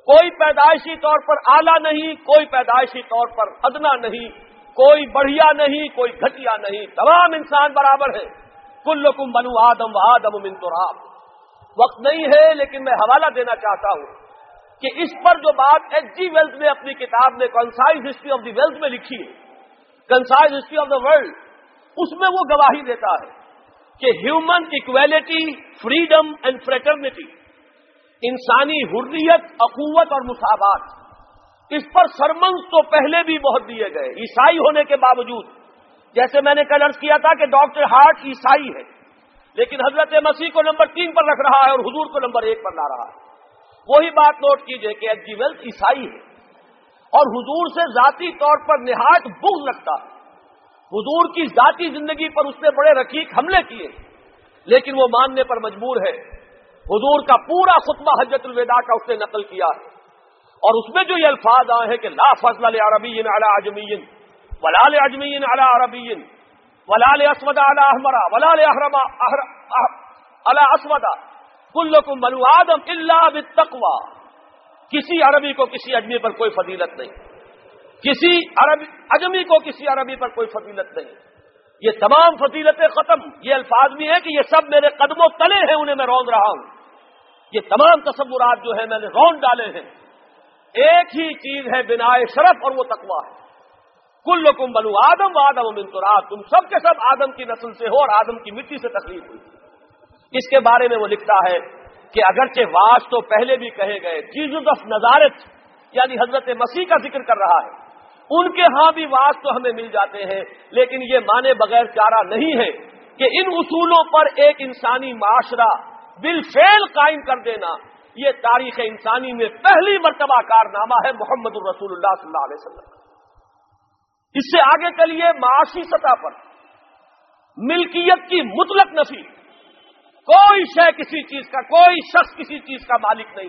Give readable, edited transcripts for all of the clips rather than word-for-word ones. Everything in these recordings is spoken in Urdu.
کوئی پیدائشی طور پر اعلیٰ نہیں، کوئی پیدائشی طور پر ادنا نہیں، کوئی بڑھیا نہیں، کوئی گھٹیا نہیں، تمام انسان برابر ہیں۔ کلکم بنو آدم و آدم من تراب۔ وقت نہیں ہے لیکن میں حوالہ دینا چاہتا ہوں کہ اس پر جو بات ایچ جی ویلز نے اپنی کتاب میں concise history of the Wells میں لکھی ہے، concise history of the world, اس میں وہ گواہی دیتا ہے کہ human equality, freedom and fraternity, انسانی حریت، اخوت اور مساوات، اس پر سرمنز تو پہلے بھی بہت دیے گئے عیسائی ہونے کے باوجود۔ جیسے میں نے کل عرض کیا تھا کہ ڈاکٹر ہارٹ عیسائی ہے لیکن حضرت مسیح کو نمبر 3 پر رکھ رہا ہے اور حضور کو نمبر 1 پر لا رہا ہے۔ وہی بات نوٹ کیجئے کہ ایچ جی ویلز عیسائی ہے اور حضور سے ذاتی طور پر نہایت بغض رکھتا ہے۔ حضور کی ذاتی زندگی پر اس نے بڑے رقیق حملے کیے لیکن وہ ماننے پر مجبور ہے۔ حضور کا پورا خطبہ حجۃ الوداع کا اس نے نقل کیا ہے اور اس میں جو یہ الفاظ آئے ہیں کہ لا فضل لعربی علی عجمی ولا لعجمی علی عربی ولا لاسود علی احمر ولا لاحرم علی اسود کلکم بنو آدم الا بالتقوی، کسی عربی کو کسی اجمی پر کوئی فضیلت نہیں، کسی اجمی کو کسی عربی پر کوئی فضیلت نہیں۔ یہ تمام فضیلتیں ختم۔ یہ الفاظ بھی ہیں کہ یہ سب میرے قدموں تلے ہیں، انہیں میں روند رہا ہوں۔ یہ تمام تصورات جو ہیں میں نے روند ڈالے ہیں۔ ایک ہی چیز ہے بنائے شرف اور وہ تقویٰ ہے۔ کلکم بنو آدم و آدم من تراب، تم سب کے سب آدم کی نسل سے ہو اور آدم کی مٹی سے تخلیق ہوئی۔ اس کے بارے میں وہ لکھتا ہے کہ اگرچہ واس تو پہلے بھی کہے گئے، جیزس آف نزارت یعنی حضرت مسیح کا ذکر کر رہا ہے، ان کے ہاں بھی واس تو ہمیں مل جاتے ہیں، لیکن یہ مانے بغیر چارہ نہیں ہے کہ ان اصولوں پر ایک انسانی معاشرہ بالفعل قائم کر دینا یہ تاریخ انسانی میں پہلی مرتبہ کارنامہ ہے محمد الرسول اللہ صلی اللہ علیہ وسلم۔ اس سے آگے چلیے، معاشی سطح پر ملکیت کی مطلق نفی، کوئی شے کسی چیز کا، کوئی شخص کسی چیز کا مالک نہیں،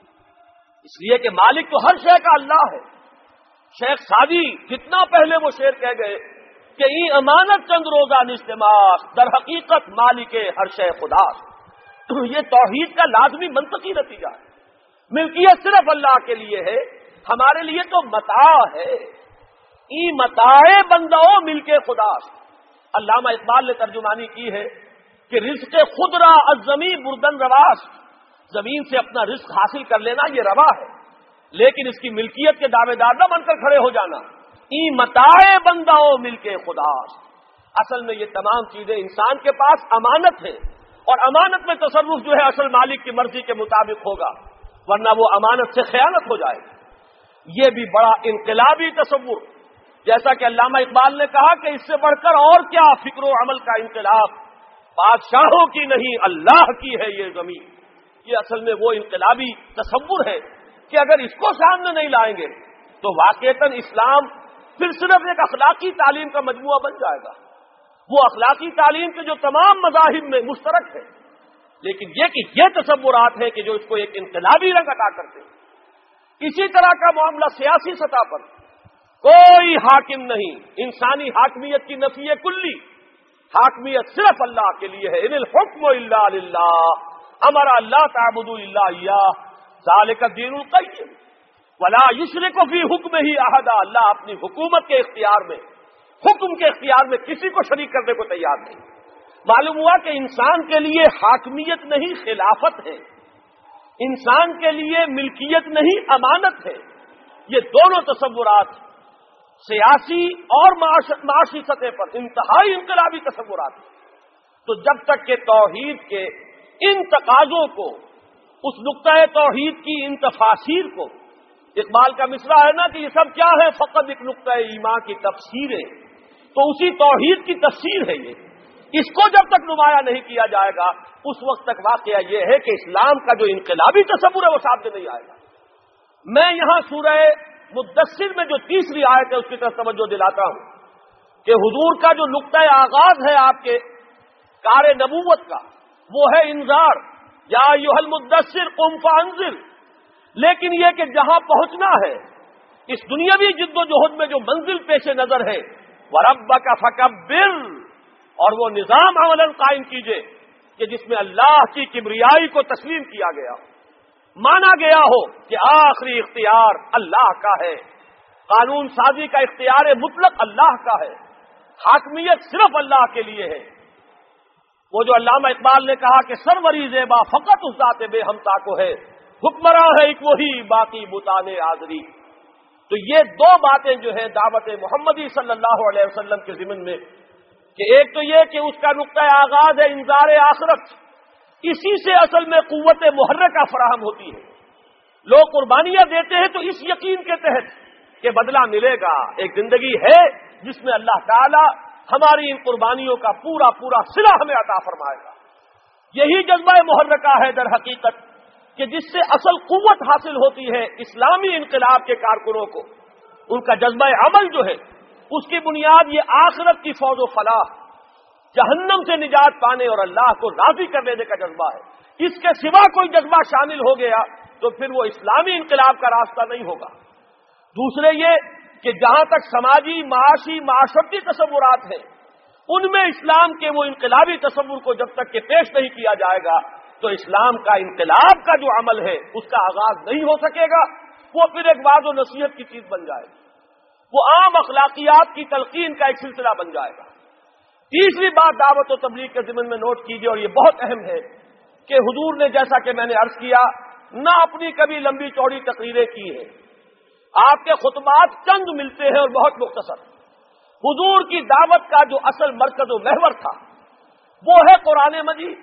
اس لیے کہ مالک تو ہر شے کا اللہ ہے۔ شیخ سعدی جتنا پہلے وہ شعر کہہ گئے کہ ای امانت چند روزہ نشتماخ در حقیقت مالک ہر شے خدا، تو یہ توحید کا لازمی منطقی نتیجہ ہے۔ ملکیت صرف اللہ کے لیے ہے، ہمارے لیے تو متاع ہے۔ ای متاع بندو ملک خدا۔ علامہ اقبال نے ترجمانی کی ہے کہ رزق خود را از زمین بردن رواس، زمین سے اپنا رزق حاصل کر لینا یہ روا ہے، لیکن اس کی ملکیت کے دعوے دار نہ بن کر کھڑے ہو جانا۔ ای متاع بندو ملک خدا، اصل میں یہ تمام چیزیں انسان کے پاس امانت ہیں اور امانت میں تصرف جو ہے اصل مالک کی مرضی کے مطابق ہوگا، ورنہ وہ امانت سے خیانت ہو جائے گی۔ یہ بھی بڑا انقلابی تصور، جیسا کہ علامہ اقبال نے کہا کہ اس سے بڑھ کر اور کیا فکر و عمل کا انقلاب، بادشاہوں کی نہیں اللہ کی ہے یہ زمین۔ یہ اصل میں وہ انقلابی تصور ہے کہ اگر اس کو سامنے نہیں لائیں گے تو واقعتاً اسلام پھر صرف ایک اخلاقی تعلیم کا مجموعہ بن جائے گا، وہ اخلاقی تعلیم کے جو تمام مذاہب میں مشترک ہے، لیکن یہ کہ یہ تصورات ہیں کہ جو اس کو ایک انقلابی رنگ عطا کرتے ہیں۔ اسی طرح کا معاملہ سیاسی سطح پر، کوئی حاکم نہیں، انسانی حاکمیت کی نفی کلی، حاکمیت صرف اللہ کے لیے ہے۔ ان الحکم الا للہ، امر اللہ تعبدوا الا ایاہ ذالک الدین القیم ولا یشرک فی حکمہ احد۔ اللہ اپنی حکومت کے اختیار میں، حکم کے اختیار میں کسی کو شریک کرنے کو تیار نہیں۔ معلوم ہوا کہ انسان کے لیے حاکمیت نہیں خلافت ہے، انسان کے لیے ملکیت نہیں امانت ہے۔ یہ دونوں تصورات سیاسی اور معاشی سطح پر انتہائی انقلابی تصورات ہیں۔ تو جب تک کہ توحید کے ان تقاضوں کو، اس نقطۂ توحید کی ان تفاسیر کو، اقبال کا مصرع ہے نا کہ یہ سب کیا ہے، فقط ایک نقطۂ ایمان کی تفسیر ہے، تو اسی توحید کی تفسیر ہے یہ، اس کو جب تک نمایاں نہیں کیا جائے گا اس وقت تک واقعہ یہ ہے کہ اسلام کا جو انقلابی تصور ہے وہ سامنے نہیں آئے گا۔ میں یہاں سورہ مدثر میں جو تیسری آیت ہے اس کی طرف توجہ دلاتا ہوں کہ حضور کا جو نقطۂ آغاز ہے آپ کے کار نبوت کا وہ ہے انذار، یا ایھا المدثر قم فانذر، لیکن یہ کہ جہاں پہنچنا ہے اس دنیاوی جد و جہد میں جو منزل پیش نظر ہے، وَرَبَّكَ فَكَبِّرْ، اور وہ نظام عملاً قائم کیجئے کہ جس میں اللہ کی کبریائی کو تسلیم کیا گیا، مانا گیا ہو کہ آخری اختیار اللہ کا ہے، قانون سازی کا اختیار مطلق اللہ کا ہے، حاکمیت صرف اللہ کے لیے ہے۔ وہ جو علامہ اقبال نے کہا کہ سروری زیبا فقط اس ذات بے ہمتا کو ہے، حکمراں ہے ایک وہی باقی بتانے آزری۔ تو یہ دو باتیں جو ہیں دعوت محمدی صلی اللہ علیہ وسلم کے ضمن میں، کہ ایک تو یہ کہ اس کا نقطہ آغاز ہے انذار آخرت، اسی سے اصل میں قوت محرکہ فراہم ہوتی ہے۔ لوگ قربانیاں دیتے ہیں تو اس یقین کے تحت کہ بدلہ ملے گا، ایک زندگی ہے جس میں اللہ تعالی ہماری ان قربانیوں کا پورا پورا صلہ ہمیں عطا فرمائے گا۔ یہی جذبہ محرکہ ہے در حقیقت کہ جس سے اصل قوت حاصل ہوتی ہے اسلامی انقلاب کے کارکنوں کو۔ ان کا جذبہ عمل جو ہے اس کی بنیاد یہ آخرت کی فوز و فلاح، جہنم سے نجات پانے اور اللہ کو راضی کر دینے کا جذبہ ہے۔ اس کے سوا کوئی جذبہ شامل ہو گیا تو پھر وہ اسلامی انقلاب کا راستہ نہیں ہوگا۔ دوسرے یہ کہ جہاں تک سماجی، معاشی، معاشرتی تصورات ہیں، ان میں اسلام کے وہ انقلابی تصور کو جب تک کہ پیش نہیں کیا جائے گا تو اسلام کا انقلاب کا جو عمل ہے اس کا آغاز نہیں ہو سکے گا۔ وہ پھر ایک واضح و نصیحت کی چیز بن جائے گی، وہ عام اخلاقیات کی تلقین کا ایک سلسلہ بن جائے گا۔ تیسری بات دعوت و تبلیغ کے ضمن میں نوٹ کیجیے، اور یہ بہت اہم ہے کہ حضور نے جیسا کہ میں نے عرض کیا نہ اپنی کبھی لمبی چوڑی تقریریں کی ہیں، آپ کے خطبات چند ملتے ہیں اور بہت مختصر۔ حضور کی دعوت کا جو اصل مرکز و محور تھا وہ ہے قرآن مجید،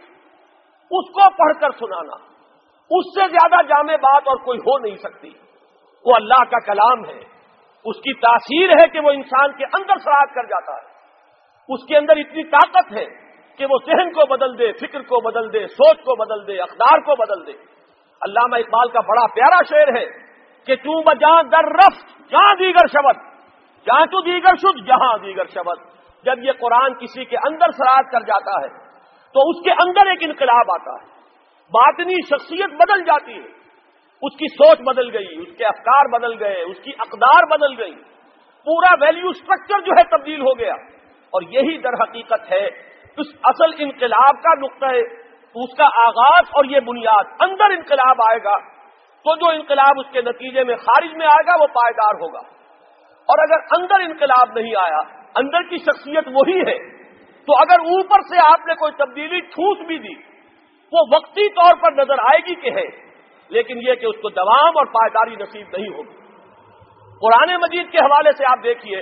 اس کو پڑھ کر سنانا، اس سے زیادہ جامع بات اور کوئی ہو نہیں سکتی۔ وہ اللہ کا کلام ہے، اس کی تاثیر ہے کہ وہ انسان کے اندر سرایت کر جاتا ہے، اس کے اندر اتنی طاقت ہے کہ وہ ذہن کو بدل دے، فکر کو بدل دے، سوچ کو بدل دے، اقدار کو بدل دے۔ علامہ اقبال کا بڑا پیارا شعر ہے کہ تو بجاں در رفت جہاں دیگر شبد، جہاں تو دیگر شد جہاں دیگر شبد۔ جب یہ قرآن کسی کے اندر سرایت کر جاتا ہے تو اس کے اندر ایک انقلاب آتا ہے، باطنی شخصیت بدل جاتی ہے، اس کی سوچ بدل گئی، اس کے افکار بدل گئے، اس کی اقدار بدل گئی، پورا ویلیو سٹرکچر جو ہے تبدیل ہو گیا۔ اور یہی در حقیقت ہے اس اصل انقلاب کا نقطہ ہے، اس کا آغاز اور یہ بنیاد۔ اندر انقلاب آئے گا تو جو انقلاب اس کے نتیجے میں خارج میں آئے گا وہ پائیدار ہوگا، اور اگر اندر انقلاب نہیں آیا، اندر کی شخصیت وہی ہے، تو اگر اوپر سے آپ نے کوئی تبدیلی ٹھوس بھی دی وہ وقتی طور پر نظر آئے گی کہ ہے، لیکن یہ کہ اس کو دوام اور پائیداری نصیب نہیں ہوگی۔ قرآن مجید کے حوالے سے آپ دیکھیے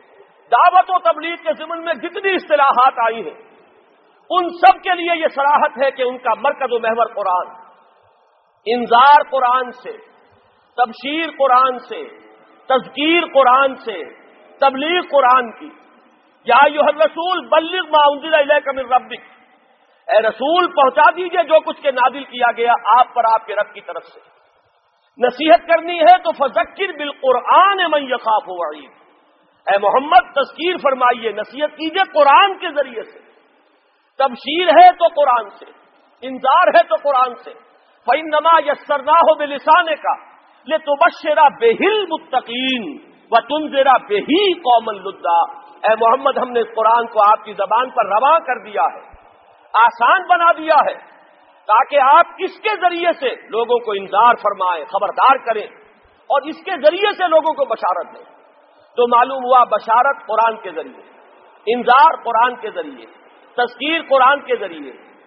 دعوت و تبلیغ کے ضمن میں جتنی اصطلاحات آئی ہیں ان سب کے لیے یہ صراحت ہے کہ ان کا مرکز و محور قرآن، انذار قرآن سے، تبشیر قرآن سے، تذکیر قرآن سے، تبلیغ قرآن کی۔ یا ایھا الرسول بلغ ما انزل الیک من ربک، اے رسول پہنچا دیجئے جو کچھ کے نازل کیا گیا آپ پر آپ کے رب کی طرف سے۔ نصیحت کرنی ہے تو فذکر بالقرآن من یخاف وعید، اے محمد تذکیر فرمائیے، نصیحت کیجئے قرآن کے ذریعے سے۔ تبشیر ہے تو قرآن سے، انذار ہے تو قرآن سے۔ فإنما یسرناہ بلسانک لتبشر بہ المتقین وتنذر بہ قوما لدا، اے محمد ہم نے اس قرآن کو آپ کی زبان پر رواں کر دیا ہے، آسان بنا دیا ہے، تاکہ آپ اس کے ذریعے سے لوگوں کو انذار فرمائیں، خبردار کریں، اور اس کے ذریعے سے لوگوں کو بشارت دیں۔ تو معلوم ہوا بشارت قرآن کے ذریعے، انذار قرآن کے ذریعے، تذکیر قرآن کے ذریعے،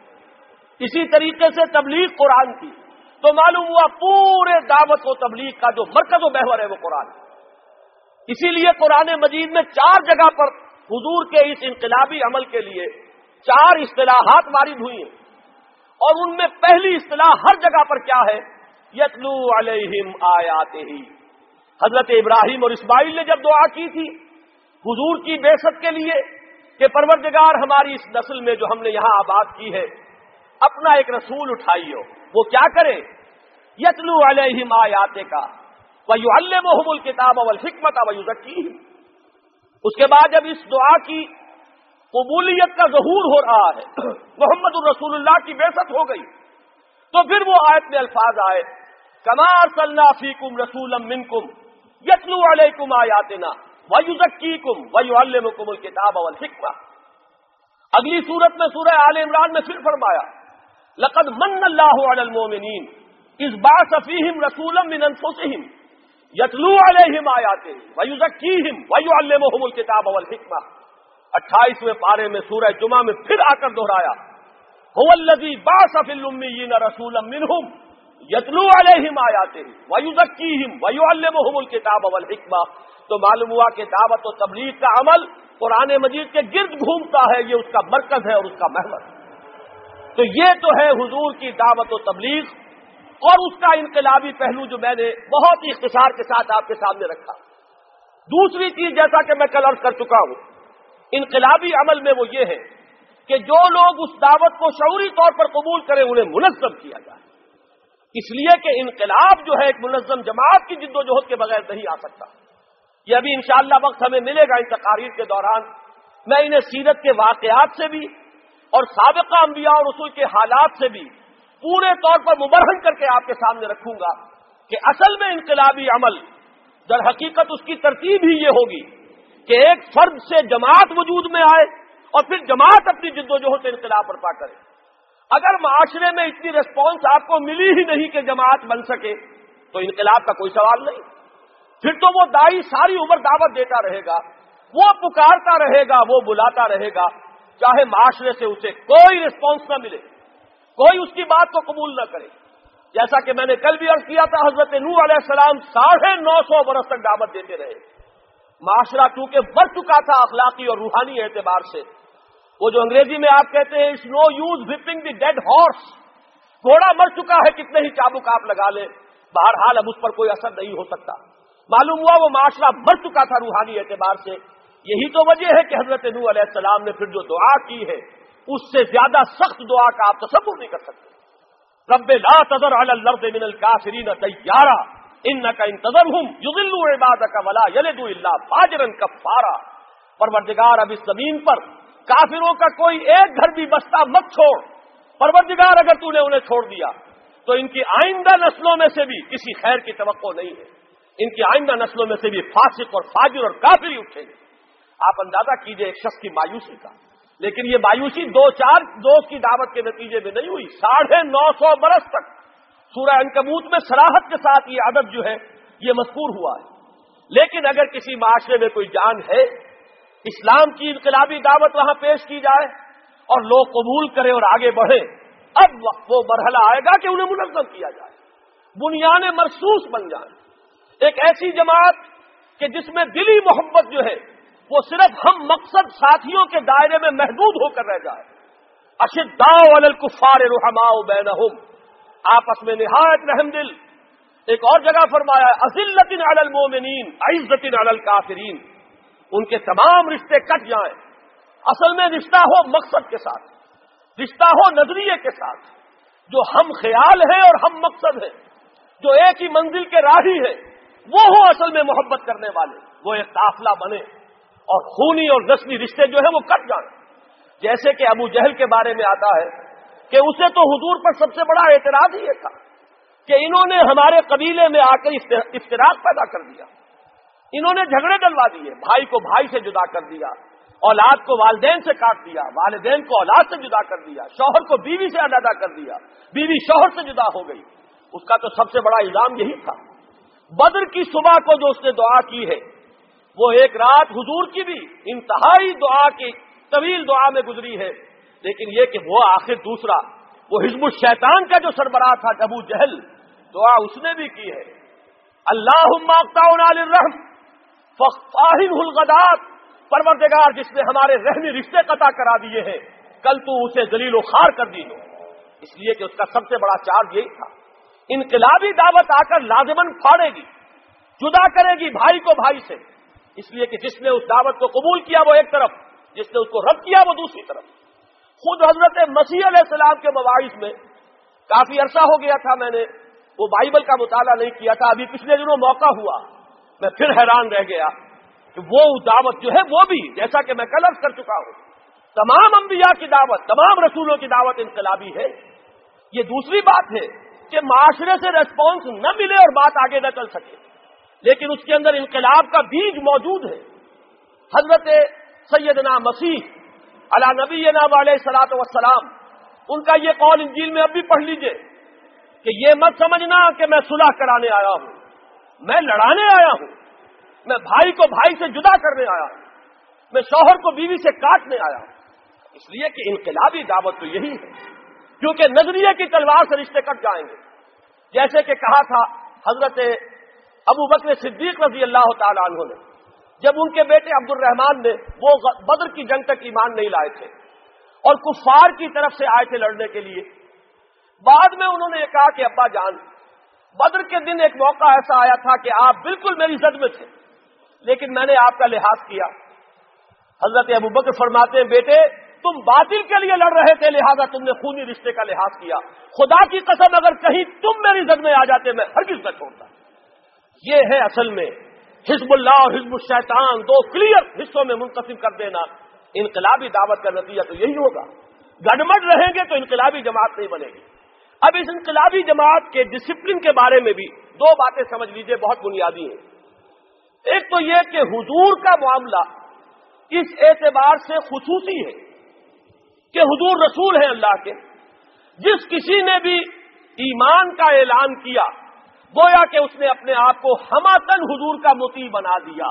اسی طریقے سے تبلیغ قرآن کی۔ تو معلوم ہوا پورے دعوت و تبلیغ کا جو مرکز و محور ہے وہ قرآن ہے۔ اسی لیے قرآن مجید میں 4 جگہ پر حضور کے اس انقلابی عمل کے لیے 4 اصطلاحات وارد ہوئی ہیں، اور ان میں پہلی اصطلاح ہر جگہ پر کیا ہے؟ یتلو علیہم آیاتہ۔ حضرت ابراہیم اور اسماعیل نے جب دعا کی تھی حضور کی بعثت کے لیے کہ پروردگار ہماری اس نسل میں جو ہم نے یہاں آباد کی ہے اپنا ایک رسول اٹھائیو، وہ کیا کرے؟ یتلو علیہم آیاتک ویعلمہم الکتاب والحکمۃ ویزکیہم۔ اس کے بعد جب اس دعا کی قبولیت کا ظہور ہو رہا ہے، محمد الرسول اللہ کی بعثت ہو گئی، تو پھر وہ آیت میں الفاظ آئے کما ارسلنا فیکم رسولا منکم یتلو علیکم آیاتنا ویزکیکم ویعلمکم الکتاب والحکمہ۔ اگلی سورت میں سورہ آل عمران میں پھر فرمایا لقد من اللہ علی المؤمنین اذ بعث فیہم رسولا من انفسہم یتلو علیہم آیاتہ ویزکیہم ویعلمہم الکتاب والحکمہ. 28ویں پارے میں سورہ جمعہ میں پھر آ کر دہرایا هو الذی بعث فی الامیین رسولا منہم یتلو علیہم آیاتہ ویزکیہم ویعلمہم الکتاب والحکمہ. تو معلوم ہوا کہ دعوت و تبلیغ کا عمل قرآن مجید کے گرد گھومتا ہے، یہ اس کا مرکز ہے اور اس کا محور. تو یہ تو ہے حضور کی دعوت و تبلیغ اور اس کا انقلابی پہلو جو میں نے بہت ہی اختصار کے ساتھ آپ کے سامنے رکھا. دوسری چیز جیسا کہ میں کل عرض کر چکا ہوں، انقلابی عمل میں وہ یہ ہے کہ جو لوگ اس دعوت کو شعوری طور پر قبول کریں انہیں منظم کیا جائے. اس لیے کہ انقلاب جو ہے ایک منظم جماعت کی جد و جہد کے بغیر نہیں آ سکتا. یہ ابھی انشاءاللہ وقت ہمیں ملے گا ان تقاریر کے دوران، میں انہیں سیرت کے واقعات سے بھی اور سابقہ انبیاء اور رسول کے حالات سے بھی پورے طور پر مبرہن کر کے آپ کے سامنے رکھوں گا کہ اصل میں انقلابی عمل در حقیقت اس کی ترتیب ہی یہ ہوگی کہ ایک فرد سے جماعت وجود میں آئے اور پھر جماعت اپنی جد و جہد سے انقلاب برپا کرے. اگر معاشرے میں اتنی ریسپانس آپ کو ملی ہی نہیں کہ جماعت بن سکے تو انقلاب کا کوئی سوال نہیں. پھر تو وہ دائی ساری عمر دعوت دیتا رہے گا، وہ پکارتا رہے گا، وہ بلاتا رہے گا، چاہے معاشرے سے اسے کوئی رسپانس نہ ملے، کوئی اس کی بات کو قبول نہ کرے. جیسا کہ میں نے کل بھی عرض کیا تھا، حضرت نوح علیہ السلام 950 برس تک دعوت دیتے رہے. معاشرہ چونکہ بڑھ چکا تھا اخلاقی اور روحانی اعتبار سے. وہ جو انگریزی میں آپ کہتے ہیں it's no use whipping the dead horse, گھوڑا مر چکا ہے کتنے ہی چابک آپ لگا لیں، بہرحال اب اس پر کوئی اثر نہیں ہو سکتا. معلوم ہوا وہ معاشرہ مر چکا تھا روحانی اعتبار سے. یہی تو وجہ ہے کہ حضرت نوح علیہ السلام نے پھر جو دعا کی ہے اس سے زیادہ سخت دعا کا آپ تصور نہیں کر سکتے. رب لا تذر علی الارض من الکافرین دیارا انک ان تذرہم یضلوا عبادک ولا یلدوا الا فاجرا کفارا. پروردگار اب اس زمین پر کافروں کا کوئی ایک گھر بھی بستا مت چھوڑ. پروردگار اگر تو نے انہیں چھوڑ دیا تو ان کی آئندہ نسلوں میں سے بھی کسی خیر کی توقع نہیں ہے. ان کی آئندہ نسلوں میں سے بھی فاسق اور فاجر اور کافر ہی اٹھیں گے. آپ اندازہ کیجئے ایک شخص کی مایوسی کا. لیکن یہ مایوسی 2-4 دوست کی دعوت کے نتیجے میں نہیں ہوئی. 950 برس تک سورہ عنکبوت میں صراحت کے ساتھ یہ عدد جو ہے یہ مذکور ہوا ہے. لیکن اگر کسی معاشرے میں کوئی جان ہے، اسلام کی انقلابی دعوت وہاں پیش کی جائے اور لوگ قبول کریں اور آگے بڑھیں، اب وہ مرحلہ آئے گا کہ انہیں منظم کیا جائے، بنیادیں مرصوص بن جائیں. ایک ایسی جماعت کہ جس میں دلی محبت جو ہے وہ صرف ہم مقصد ساتھیوں کے دائرے میں محدود ہو کر رہ جائے. اشداء علی الکفار رحماء بینہم، آپس میں نہایت رحم دل. ایک اور جگہ فرمایا اذلۃ علی المؤمنین عزۃ علی الکافرین. ان کے تمام رشتے کٹ جائیں. اصل میں رشتہ ہو مقصد کے ساتھ، رشتہ ہو نظریے کے ساتھ، جو ہم خیال ہے اور ہم مقصد ہے، جو ایک ہی منزل کے راہی ہے، وہ ہو اصل میں محبت کرنے والے. وہ ایک قافلہ بنے اور خونی اور نسلی رشتے جو ہیں وہ کٹ جائیں. جیسے کہ ابو جہل کے بارے میں آتا ہے کہ اسے تو حضور پر سب سے بڑا اعتراض یہ تھا کہ انہوں نے ہمارے قبیلے میں آ کر افتراق پیدا کر دیا. انہوں نے جھگڑے ڈلوا دیے، بھائی کو بھائی سے جدا کر دیا، اولاد کو والدین سے کاٹ دیا، والدین کو اولاد سے جدا کر دیا، شوہر کو بیوی سے علیحدہ کر دیا، بیوی شوہر سے جدا ہو گئی. اس کا تو سب سے بڑا الزام یہی تھا. بدر کی صبح کو جو اس نے دعا کی ہے وہ ایک رات حضور کی بھی انتہائی دعا کی طویل دعا میں گزری ہے. لیکن یہ کہ وہ آخر دوسرا وہ حزب الشیطان کا جو سربراہ تھا ابو جہل، دعا اس نے بھی کی ہے اللہم اقطعنا للرحم فاہنہ الغدات. پروردگار جس نے ہمارے رحمی رشتے قطع کرا دیے ہیں کل تو اسے ذلیل و خوار کر دی. اس لیے کہ اس کا سب سے بڑا چارج یہی تھا. انقلابی دعوت آ کر لازماً پھاڑے گی، جدا کرے گی بھائی کو بھائی سے. اس لیے کہ جس نے اس دعوت کو قبول کیا وہ ایک طرف، جس نے اس کو رد کیا وہ دوسری طرف. خود حضرت مسیح علیہ السلام کے مواعظ میں کافی عرصہ ہو گیا تھا میں نے وہ بائبل کا مطالعہ نہیں کیا تھا، ابھی پچھلے دنوں موقع ہوا، میں پھر حیران رہ گیا کہ وہ دعوت جو ہے وہ بھی جیسا کہ میں کل عرض کر چکا ہوں تمام انبیاء کی دعوت، تمام رسولوں کی دعوت انقلابی ہے. یہ دوسری بات ہے کہ معاشرے سے ریسپانس نہ ملے اور بات آگے نہ چل سکے، لیکن اس کے اندر انقلاب کا بیج موجود ہے. حضرت سیدنا مسیح علی نبینا علیہ الصلوۃ والسلام، ان کا یہ قول انجیل میں اب بھی پڑھ لیجئے کہ یہ مت سمجھنا کہ میں صلح کرانے آیا ہوں، میں لڑانے آیا ہوں، میں بھائی کو بھائی سے جدا کرنے آیا ہوں، میں شوہر کو بیوی سے کاٹنے آیا ہوں۔ اس لیے کہ انقلابی دعوت تو یہی ہے، کیونکہ نظریے کی تلوار سے رشتے کٹ جائیں گے۔ جیسے کہ کہا تھا حضرت ابو بکر صدیق رضی اللہ تعالی عنہ نے، جب ان کے بیٹے عبد الرحمن نے وہ بدر کی جنگ تک ایمان نہیں لائے تھے اور کفار کی طرف سے آئے تھے لڑنے کے لیے، بعد میں انہوں نے یہ کہا کہ ابا جان، بدر کے دن ایک موقع ایسا آیا تھا کہ آپ بالکل میری زد میں تھے، لیکن میں نے آپ کا لحاظ کیا۔ حضرت ابو بکر فرماتے ہیں بیٹے تم باطل کے لیے لڑ رہے تھے، لہذا تم نے خونی رشتے کا لحاظ کیا، خدا کی قسم اگر کہیں تم میری زد میں آ جاتے میں ہرگز نہ چھوڑتا۔ یہ ہے اصل میں حزب اللہ اور حزب الشیطان، دو کلیئر حصوں میں منقسم کر دینا۔ انقلابی دعوت کا نتیجہ تو یہی ہوگا، گڑبڑ رہیں گے تو انقلابی جماعت نہیں بنے گی۔ اب اس انقلابی جماعت کے ڈسپلن کے بارے میں بھی دو باتیں سمجھ لیجئے، بہت بنیادی ہیں۔ ایک تو یہ کہ حضور کا معاملہ اس اعتبار سے خصوصی ہے کہ حضور رسول ہیں اللہ کے، جس کسی نے بھی ایمان کا اعلان کیا گویا کہ اس نے اپنے آپ کو ہماتن حضور کا مطیع بنا دیا۔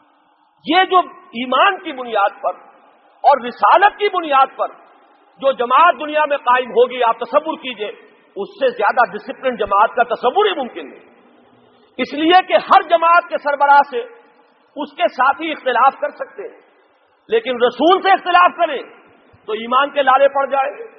یہ جو ایمان کی بنیاد پر اور رسالت کی بنیاد پر جو جماعت دنیا میں قائم ہوگی، آپ تصور کیجئے اس سے زیادہ ڈسپلن جماعت کا تصور ہی ممکن نہیں، اس لیے کہ ہر جماعت کے سربراہ سے اس کے ساتھی اختلاف کر سکتے ہیں، لیکن رسول سے اختلاف کریں تو ایمان کے لالے پڑ جائیں گے۔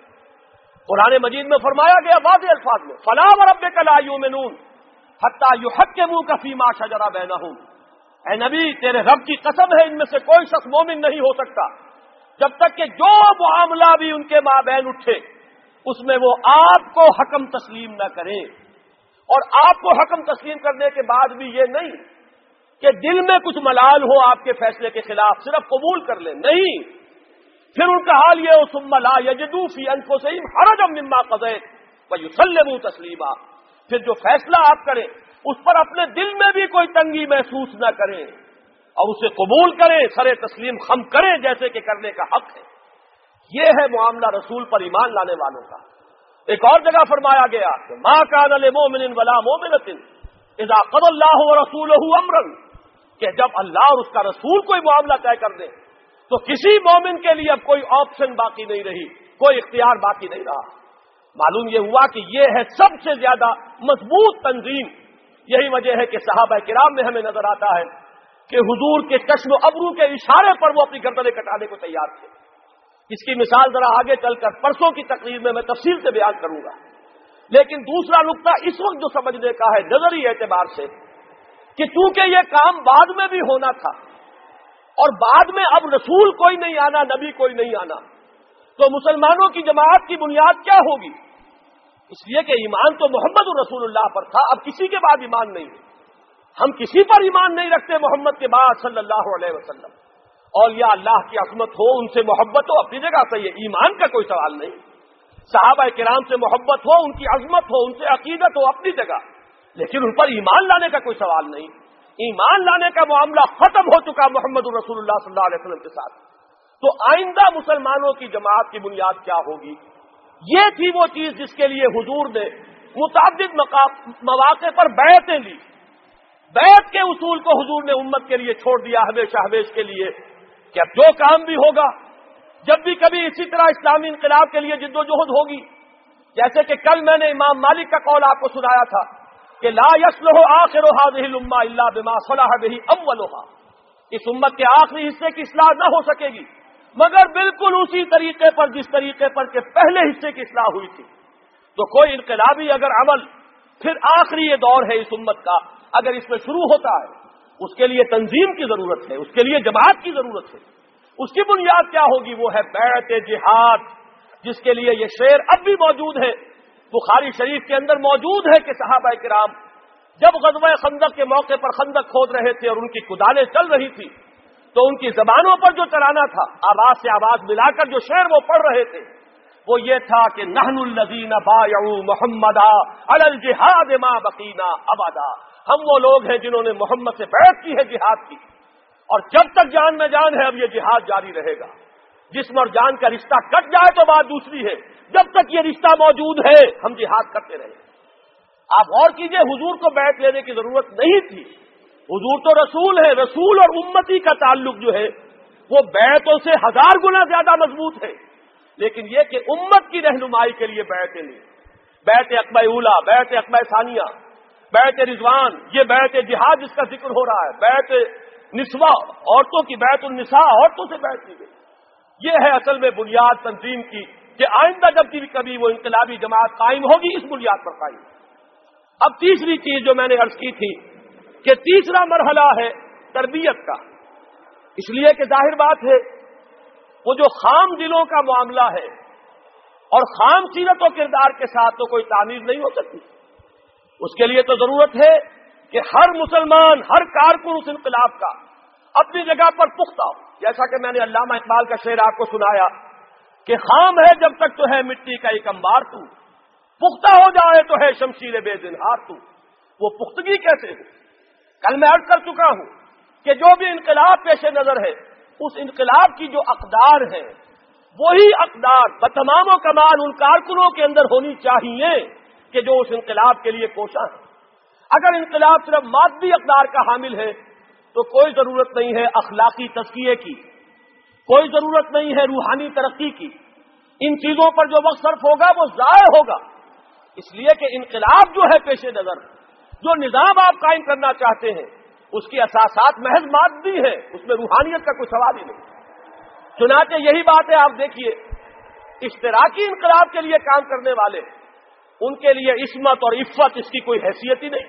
قرآن مجید میں فرمایا گیا واضح الفاظ میں فَلَا وَرَبِّكَ لَا يُؤْمِنُونَ حَتَّىٰ يُحَكِّمُوكَ فِي مَا شَجَرَ بَيْنَهُمْ، اے نبی تیرے رب کی قسم ہے ان میں سے کوئی شخص مومن نہیں ہو سکتا جب تک کہ جو معاملہ بھی ان کے مابین اٹھے اس میں وہ آپ کو حکم تسلیم نہ کریں، اور آپ کو حکم تسلیم کرنے کے بعد بھی یہ نہیں کہ دل میں کچھ ملال ہو آپ کے فیصلے کے خلاف، صرف قبول کر لیں، نہیں، پھر ان کا حال یہ ہو ثم لا یجدوا فی انفسہم حرجا مما قضیت ویسلموا تسلیما، پھر جو فیصلہ آپ کریں اس پر اپنے دل میں بھی کوئی تنگی محسوس نہ کریں اور اسے قبول کریں، سر تسلیم خم کریں جیسے کہ کرنے کا حق ہے۔ یہ ہے معاملہ رسول پر ایمان لانے والوں کا۔ ایک اور جگہ فرمایا گیا کہ ما کان لمؤمن ولا مؤمنۃ اذا قضى اللہ ورسولہ امرا، کہ جب اللہ اور اس کا رسول کوئی معاملہ طے کر دے تو کسی مومن کے لیے اب کوئی آپشن باقی نہیں رہی، کوئی اختیار باقی نہیں رہا۔ معلوم یہ ہوا کہ یہ ہے سب سے زیادہ مضبوط تنظیم۔ یہی وجہ ہے کہ صحابہ کرام میں ہمیں نظر آتا ہے کہ حضور کے چشم و ابرو کے اشارے پر وہ اپنی گردنیں کٹانے کو تیار تھے۔ اس کی مثال ذرا آگے چل کر پرسوں کی تقریر میں تفصیل سے بیان کروں گا، لیکن دوسرا نقطہ اس وقت جو سمجھنے کا ہے نظری اعتبار سے کہ چونکہ یہ کام بعد میں بھی ہونا تھا اور بعد میں اب رسول کوئی نہیں آنا، نبی کوئی نہیں آنا، تو مسلمانوں کی جماعت کی بنیاد کیا ہوگی؟ اس لیے کہ ایمان تو محمد رسول اللہ پر تھا، اب کسی کے بعد ایمان نہیں ہے، ہم کسی پر ایمان نہیں رکھتے محمد کے بعد صلی اللہ علیہ وسلم۔ اولیاء اللہ کی عظمت ہو، ان سے محبت ہو، اپنی جگہ صحیح ہے، ایمان کا کوئی سوال نہیں۔ صحابہ کرام سے محبت ہو، ان کی عظمت ہو، ان سے عقیدت ہو، اپنی جگہ، لیکن ان پر ایمان لانے کا کوئی سوال نہیں۔ ایمان لانے کا معاملہ ختم ہو چکا محمد رسول اللہ صلی اللہ علیہ وسلم کے ساتھ۔ تو آئندہ مسلمانوں کی جماعت کی بنیاد کیا ہوگی؟ یہ تھی وہ چیز جس کے لیے حضور نے متعدد مواقع پر بیعتیں لی۔ بیعت کے اصول کو حضور نے امت کے لیے چھوڑ دیا ہمیشہ ہمیش کے لیے کہ اب جو کام بھی ہوگا، جب بھی کبھی اسی طرح اسلامی انقلاب کے لیے جد و جہد ہوگی، جیسے کہ کل میں نے امام مالک کا قول آپ کو سنایا تھا کہ لا یصلح آخر هذه الامہ الا بما صلح به اولها، اس امت کے آخری حصے کی اصلاح نہ ہو سکے گی مگر بالکل اسی طریقے پر جس طریقے پر کہ پہلے حصے کی اصلاح ہوئی تھی۔ تو کوئی انقلابی اگر عمل پھر آخری یہ دور ہے اس امت کا، اگر اس میں شروع ہوتا ہے اس کے لیے تنظیم کی ضرورت ہے، اس کے لیے جماعت کی ضرورت ہے۔ اس کی بنیاد کیا ہوگی؟ وہ ہے بیعت جہاد، جس کے لیے یہ شعر اب بھی موجود ہے، بخاری شریف کے اندر موجود ہے کہ صحابہ کرام جب غزوہ خندق کے موقع پر خندق کھود رہے تھے اور ان کی کدالیں چل رہی تھی تو ان کی زبانوں پر جو چلانا تھا، آواز سے آواز ملا کر جو شعر وہ پڑھ رہے تھے وہ یہ تھا کہ نحن الذین بایعوا محمدا علی الجہاد ما بقینا ابدا، ہم وہ لوگ ہیں جنہوں نے محمد سے بیعت کی ہے جہاد کی، اور جب تک جان میں جان ہے اب یہ جہاد جاری رہے گا۔ جسم اور جان کا رشتہ کٹ جائے تو بات دوسری ہے، جب تک یہ رشتہ موجود ہے ہم جہاد کرتے رہیں۔ آپ غور کیجئے، حضور کو بیعت لینے کی ضرورت نہیں تھی، حضور تو رسول ہے، رسول اور امتی کا تعلق جو ہے وہ بیعتوں سے 1000 گنا زیادہ مضبوط ہے، لیکن یہ کہ امت کی رہنمائی کے لیے بیعتیں لی، بیعت عقبہ اولا، بیعت عقبہ ثانیہ، بیعت رضوان، یہ بیعت جہاد جس کا ذکر ہو رہا ہے، بیعت نسواء، عورتوں کی بیعت النساء، عورتوں سے بیعت کی گئی۔ یہ ہے اصل میں بنیاد تنظیم کی، کہ آئندہ جب کبھی وہ انقلابی جماعت قائم ہوگی اس بنیاد پر قائم۔ اب تیسری چیز جو میں نے عرض کی تھی کہ تیسرا مرحلہ ہے تربیت کا، اس لیے کہ ظاہر بات ہے وہ جو خام دلوں کا معاملہ ہے اور خام سیرت و کردار کے ساتھ تو کوئی تعمیر نہیں ہو سکتی، اس کے لیے تو ضرورت ہے کہ ہر مسلمان، ہر کارکن اس انقلاب کا اپنی جگہ پر پختہ ہو، جیسا کہ میں نے علامہ اقبال کا شعر آپ کو سنایا کہ خام ہے جب تک تو ہے مٹی کا ایک انبار تو، پختہ ہو جائے تو ہے شمشیر بے زنہار تو۔ وہ پختگی کیسے ہو؟ کل میں عرض کر چکا ہوں کہ جو بھی انقلاب پیش نظر ہے، اس انقلاب کی جو اقدار ہیں وہی اقدار بتمام و کمال ان کارکنوں کے اندر ہونی چاہیے کہ جو اس انقلاب کے لیے کوشاں ہیں۔ اگر انقلاب صرف مادی اقدار کا حامل ہے تو کوئی ضرورت نہیں ہے اخلاقی تزکیے کی، کوئی ضرورت نہیں ہے روحانی ترقی کی، ان چیزوں پر جو وقت صرف ہوگا وہ ضائع ہوگا، اس لیے کہ انقلاب جو ہے پیش نظر، جو نظام آپ قائم کرنا چاہتے ہیں اس کی اساسات محض مادی ہے، اس میں روحانیت کا کوئی سوال ہی نہیں۔ چنانچہ یہی بات ہے، آپ دیکھیے اشتراکی انقلاب کے لیے کام کرنے والے، ان کے لیے عصمت اور عفت اس کی کوئی حیثیت ہی نہیں،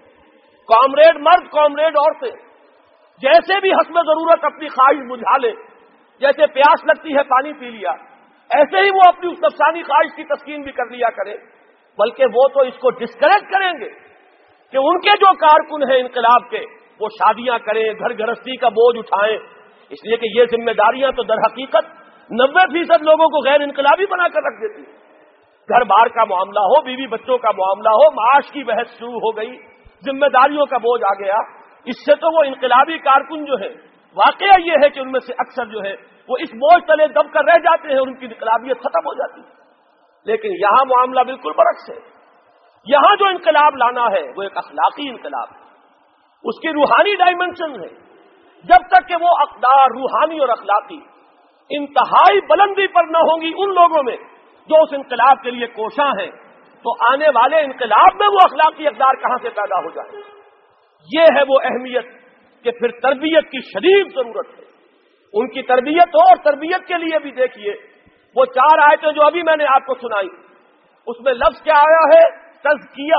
کامریڈ مرد کامریڈ عورتیں جیسے بھی حسب ضرورت اپنی خواہش بجھا لے، جیسے پیاس لگتی ہے پانی پی لیا، ایسے ہی وہ اپنی اس نفسانی خواہش کی تسکین بھی کر لیا کرے، بلکہ وہ تو اس کو ڈسکریج کریں گے کہ ان کے جو کارکن ہیں انقلاب کے وہ شادیاں کریں، گھر گھرستی کا بوجھ اٹھائیں، اس لیے کہ یہ ذمہ داریاں تو در حقیقت 90% لوگوں کو غیر انقلابی بنا کر رکھ دیتی ہیں۔ گھر بار کا معاملہ ہو، بیوی بچوں کا معاملہ ہو، معاش کی بحث شروع ہو گئی، ذمہ داریوں کا بوجھ آ گیا، اس سے تو وہ انقلابی کارکن جو ہے واقعہ یہ ہے کہ ان میں سے اکثر جو ہے وہ اس بوجھ تلے دب کر رہ جاتے ہیں اور ان کی انقلابیت ختم ہو جاتی ہے۔ لیکن یہاں معاملہ بالکل برعکس ہے، یہاں جو انقلاب لانا ہے وہ ایک اخلاقی انقلاب ہے، اس کی روحانی ڈائمنشن ہے۔ جب تک کہ وہ اقدار روحانی اور اخلاقی انتہائی بلندی پر نہ ہوں گی ان لوگوں میں جو اس انقلاب کے لیے کوشاں ہیں، تو آنے والے انقلاب میں وہ اخلاقی اقدار کہاں سے پیدا ہو جائیں۔ یہ ہے وہ اہمیت کہ پھر تربیت کی شدید ضرورت ہے، ان کی تربیت ہو، اور تربیت کے لیے بھی دیکھیے وہ 4 آیتیں جو ابھی میں نے آپ کو سنائی، اس میں لفظ کیا آیا ہے؟ تزکیہ،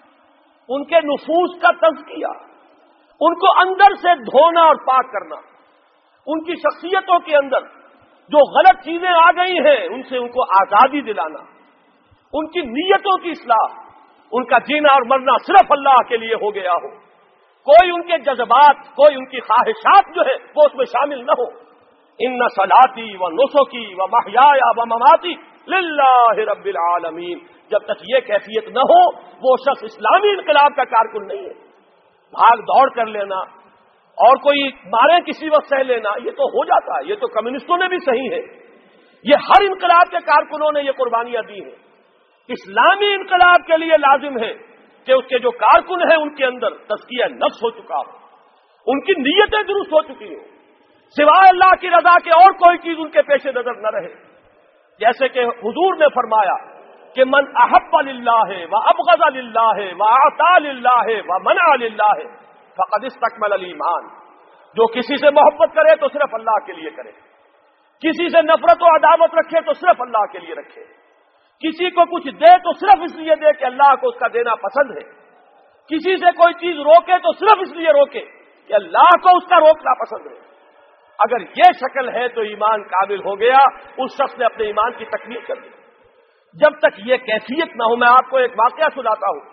ان کے نفوس کا تزکیہ، ان کو اندر سے دھونا اور پاک کرنا، ان کی شخصیتوں کے اندر جو غلط چیزیں آ گئی ہیں ان سے ان کو آزادی دلانا، ان کی نیتوں کی اصلاح، ان کا جینا اور مرنا صرف اللہ کے لیے ہو گیا ہو، کوئی ان کے جذبات، کوئی ان کی خواہشات جو ہے وہ اس میں شامل نہ ہو۔ ان صلاتی و نسکی و محیایا و مماتی للہ رب العالمین، جب تک یہ کیفیت نہ ہو وہ شخص اسلامی انقلاب کا کارکن نہیں ہے۔ بھاگ دوڑ کر لینا اور کوئی مارے کسی وقت سہ لینا یہ تو ہو جاتا ہے، یہ تو کمیونسٹوں نے بھی صحیح ہے، یہ ہر انقلاب کے کارکنوں نے یہ قربانیاں دی ہیں۔ اسلامی انقلاب کے لیے لازم ہے کہ اس کے جو کارکن ہیں ان کے اندر تزکیہ نفس ہو چکا ہو، ان کی نیتیں درست ہو چکی ہوں، سوائے اللہ کی رضا کے اور کوئی چیز ان کے پیش نظر نہ رہے۔ جیسے کہ حضور نے فرمایا کہ من احب للہ و ابغض للہ و اعطى للہ و منع للہ فقد استکمل الایمان، جو کسی سے محبت کرے تو صرف اللہ کے لیے کرے، کسی سے نفرت و عداوت رکھے تو صرف اللہ کے لیے رکھے، کسی کو کچھ دے تو صرف اس لیے دے کہ اللہ کو اس کا دینا پسند ہے، کسی سے کوئی چیز روکے تو صرف اس لیے روکے کہ اللہ کو اس کا روکنا پسند ہے۔ اگر یہ شکل ہے تو ایمان کامل ہو گیا، اس شخص نے اپنے ایمان کی تکمیل کر دی۔ جب تک یہ کیفیت نہ ہو، میں آپ کو ایک واقعہ سناتا ہوں۔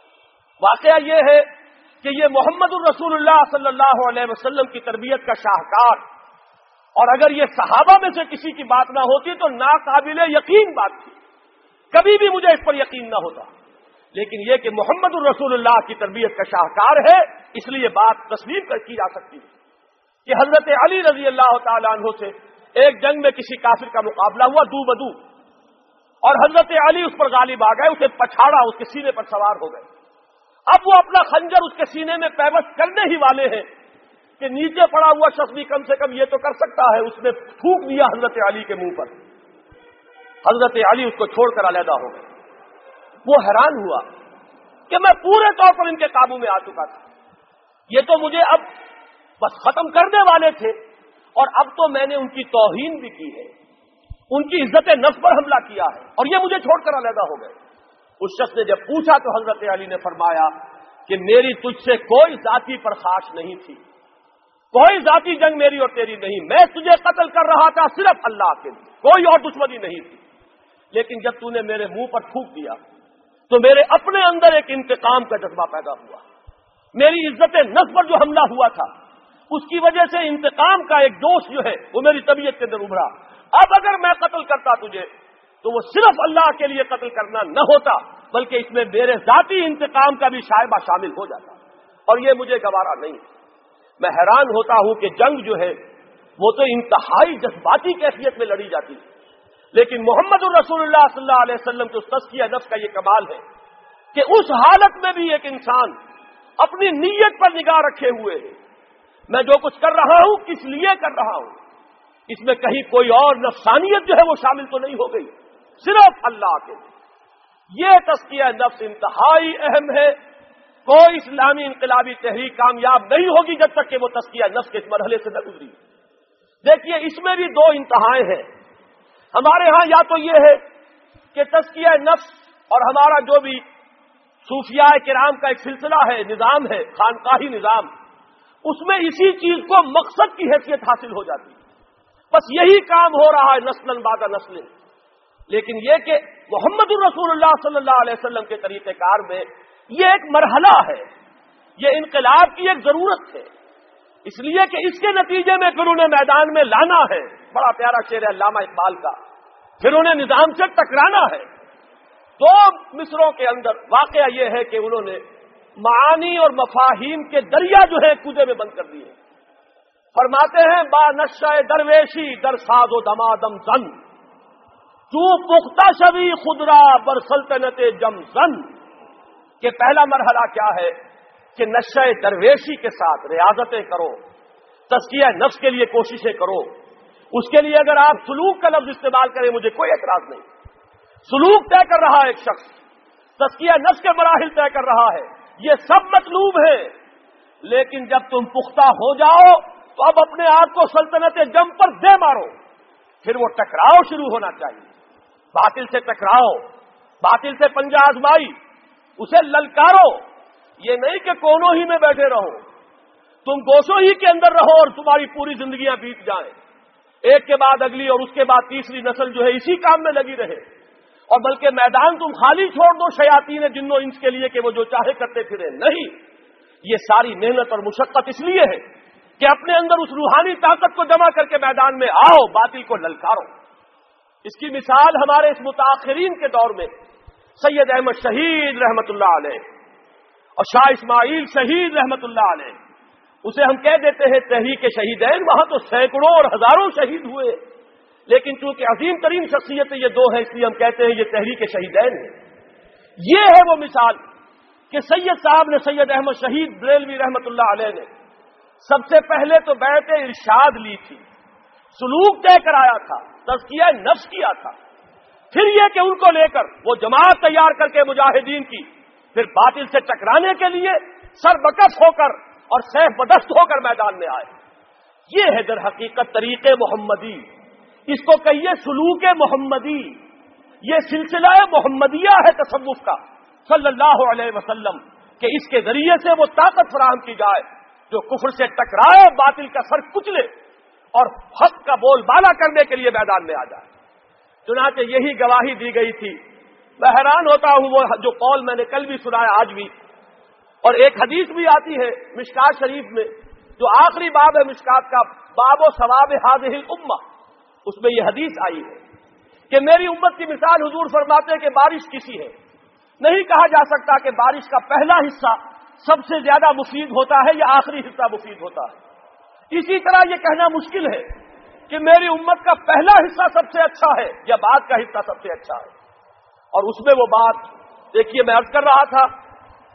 واقعہ یہ ہے کہ یہ محمد الرسول اللہ صلی اللہ علیہ وسلم کی تربیت کا شاہکار، اور اگر یہ صحابہ میں سے کسی کی بات نہ ہوتی تو ناقابل یقین بات تھی، کبھی بھی مجھے اس پر یقین نہ ہوتا، لیکن یہ کہ محمد الرسول اللہ کی تربیت کا شاہکار ہے اس لیے بات تسلیم کی جا سکتی ہے کہ حضرت علی رضی اللہ تعالیٰ عنہ سے ایک جنگ میں کسی کافر کا مقابلہ ہوا دو بدو، اور حضرت علی اس پر غالب آ گئے، اسے پچھاڑا، اس کے سینے پر سوار ہو گئے، اب وہ اپنا خنجر اس کے سینے میں پیوست کرنے ہی والے ہیں کہ نیچے پڑا ہوا شخص بھی کم سے کم یہ تو کر سکتا ہے. اس نے تھوک دیا حضرت علی کے منہ پر. حضرت علی اس کو چھوڑ کر علیحدہ ہو گئے. وہ حیران ہوا کہ میں پورے طور پر ان کے قابو میں آ چکا تھا. یہ تو مجھے اب بس ختم کرنے والے تھے اور اب تو میں نے ان کی توہین بھی کی ہے, ان کی عزت نفس پر حملہ کیا ہے اور یہ مجھے چھوڑ کر علیحدہ ہو گئے. اس شخص نے جب پوچھا تو حضرت علی نے فرمایا کہ میری تجھ سے کوئی ذاتی پرخاش نہیں تھی, کوئی ذاتی جنگ میری اور تیری نہیں. میں تجھے قتل کر رہا تھا صرف اللہ کے لیے, کوئی اور دشمنی نہیں تھی. لیکن جب تو نے میرے منہ پر تھوک دیا تو میرے اپنے اندر ایک انتقام کا جذبہ پیدا ہوا. میری عزت نفس پر جو حملہ ہوا تھا اس کی وجہ سے انتقام کا ایک جوش جو ہے وہ میری طبیعت کے اندر ابھرا. اب اگر میں قتل کرتا تجھے تو وہ صرف اللہ کے لیے قتل کرنا نہ ہوتا بلکہ اس میں میرے ذاتی انتقام کا بھی شائبہ شامل ہو جاتا, اور یہ مجھے گوارا نہیں. میں حیران ہوتا ہوں کہ جنگ جو ہے وہ تو انتہائی جذباتی کیفیت میں لڑی جاتی ہے, لیکن محمد الرسول اللہ صلی اللہ علیہ وسلم کے اس تزکیہ نفس کا یہ کمال ہے کہ اس حالت میں بھی ایک انسان اپنی نیت پر نگاہ رکھے ہوئے ہے. میں جو کچھ کر رہا ہوں کس لیے کر رہا ہوں, اس میں کہیں کوئی اور نفسانیت جو ہے وہ شامل تو نہیں ہو گئی, صرف اللہ کے لیے. یہ تزکیہ نفس انتہائی اہم ہے. کوئی اسلامی انقلابی تحریک کامیاب نہیں ہوگی جب تک کہ وہ تزکیہ نفس کے اس مرحلے سے نہ گزری. دیکھیے اس میں بھی دو انتہائیں ہیں. ہمارے ہاں یا تو یہ ہے کہ تزکیہ نفس اور ہمارا جو بھی صوفیاء کرام کا ایک سلسلہ ہے, نظام ہے, خانقاہی نظام, اس میں اسی چیز کو مقصد کی حیثیت حاصل ہو جاتی ہے. بس یہی کام ہو رہا ہے نسلاً بعد نسل. لیکن یہ کہ محمد الرسول اللہ صلی اللہ علیہ وسلم کے طریقہ کار میں یہ ایک مرحلہ ہے, یہ انقلاب کی ایک ضرورت ہے, اس لیے کہ اس کے نتیجے میں پھر انہیں میدان میں لانا ہے. بڑا پیارا شعر ہے علامہ اقبال کا, پھر انہیں نظام سے ٹکرانا ہے. دو مصروں کے اندر واقعہ یہ ہے کہ انہوں نے معانی اور مفاہیم کے دریا جو ہے کودے میں بند کر دیے. فرماتے ہیں با نشہ درویشی در ساز و دمادم زن, تو پختہ شوی خدرا بر سلطنت جم زن. کہ پہلا مرحلہ کیا ہے کہ نشہ درویشی کے ساتھ ریاضتیں کرو, تزکیہ نفس کے لیے کوششیں کرو. اس کے لیے اگر آپ سلوک کا لفظ استعمال کریں مجھے کوئی اعتراض نہیں. سلوک طے کر رہا ہے ایک شخص, تزکیہ نفس کے مراحل طے کر رہا ہے, یہ سب مطلوب ہے. لیکن جب تم پختہ ہو جاؤ تو اب اپنے آپ کو سلطنت جم پر دے مارو. پھر وہ ٹکراؤ شروع ہونا چاہیے, باطل سے ٹکراؤ, باطل سے پنجہ آزمائی, اسے للکارو. یہ نہیں کہ کونوں ہی میں بیٹھے رہو, تم گوشوں ہی کے اندر رہو اور تمہاری پوری زندگیاں بیت جائیں, ایک کے بعد اگلی اور اس کے بعد تیسری نسل جو ہے اسی کام میں لگی رہے, اور بلکہ میدان تم خالی چھوڑ دو شیاطین جن و انس کے لیے کہ وہ جو چاہے کرتے پھرے. نہیں, یہ ساری محنت اور مشقت اس لیے ہے کہ اپنے اندر اس روحانی طاقت کو جمع کر کے میدان میں آؤ, باطل کو للکارو. اس کی مثال ہمارے اس متاخرین کے دور میں سید احمد شہید رحمت اللہ علیہ اور شاہ اسماعیل شہید رحمت اللہ علیہ, اسے ہم کہہ دیتے ہیں تحریک شہیدین. وہاں تو سینکڑوں اور ہزاروں شہید ہوئے, لیکن چونکہ عظیم ترین شخصیتیں یہ دو ہیں اس لیے ہم کہتے ہیں یہ تحریک شہیدین ہے. یہ ہے وہ مثال کہ سید صاحب نے, سید احمد شہید بریلوی رحمت اللہ علیہ نے سب سے پہلے تو بیعت ارشاد لی تھی, سلوک طے کرایا تھا, تزکیہ نفس کیا تھا. پھر یہ کہ ان کو لے کر وہ جماعت تیار کر کے مجاہدین کی, پھر باطل سے ٹکرانے کے لیے سر بکف ہو کر اور سیف بدست ہو کر میدان میں آئے. یہ ہے در حقیقت طریق محمدی, اس کو کہیے سلوک محمدی. یہ سلسلہ محمدیہ ہے تصوف کا صلی اللہ علیہ وسلم, کہ اس کے ذریعے سے وہ طاقت فراہم کی جائے جو کفر سے ٹکرائے, باطل کا سر کچلے اور حق کا بول بالا کرنے کے لیے میدان میں آ جائے. چنانچہ یہی گواہی دی گئی تھی. میں حیران ہوتا ہوں وہ جو قول میں نے کل بھی سنایا آج بھی, اور ایک حدیث بھی آتی ہے مشکات شریف میں جو آخری باب ہے مشکات کا, باب و ثواب ہذہ الامہ, اس میں یہ حدیث آئی ہے کہ میری امت کی مثال حضور فرماتے ہیں کہ بارش کسی ہے. نہیں کہا جا سکتا کہ بارش کا پہلا حصہ سب سے زیادہ مفید ہوتا ہے یا آخری حصہ مفید ہوتا ہے. اسی طرح یہ کہنا مشکل ہے کہ میری امت کا پہلا حصہ سب سے اچھا ہے یا بعد کا حصہ سب سے اچھا ہے. اور اس میں وہ بات دیکھیے, میں عرض کر رہا تھا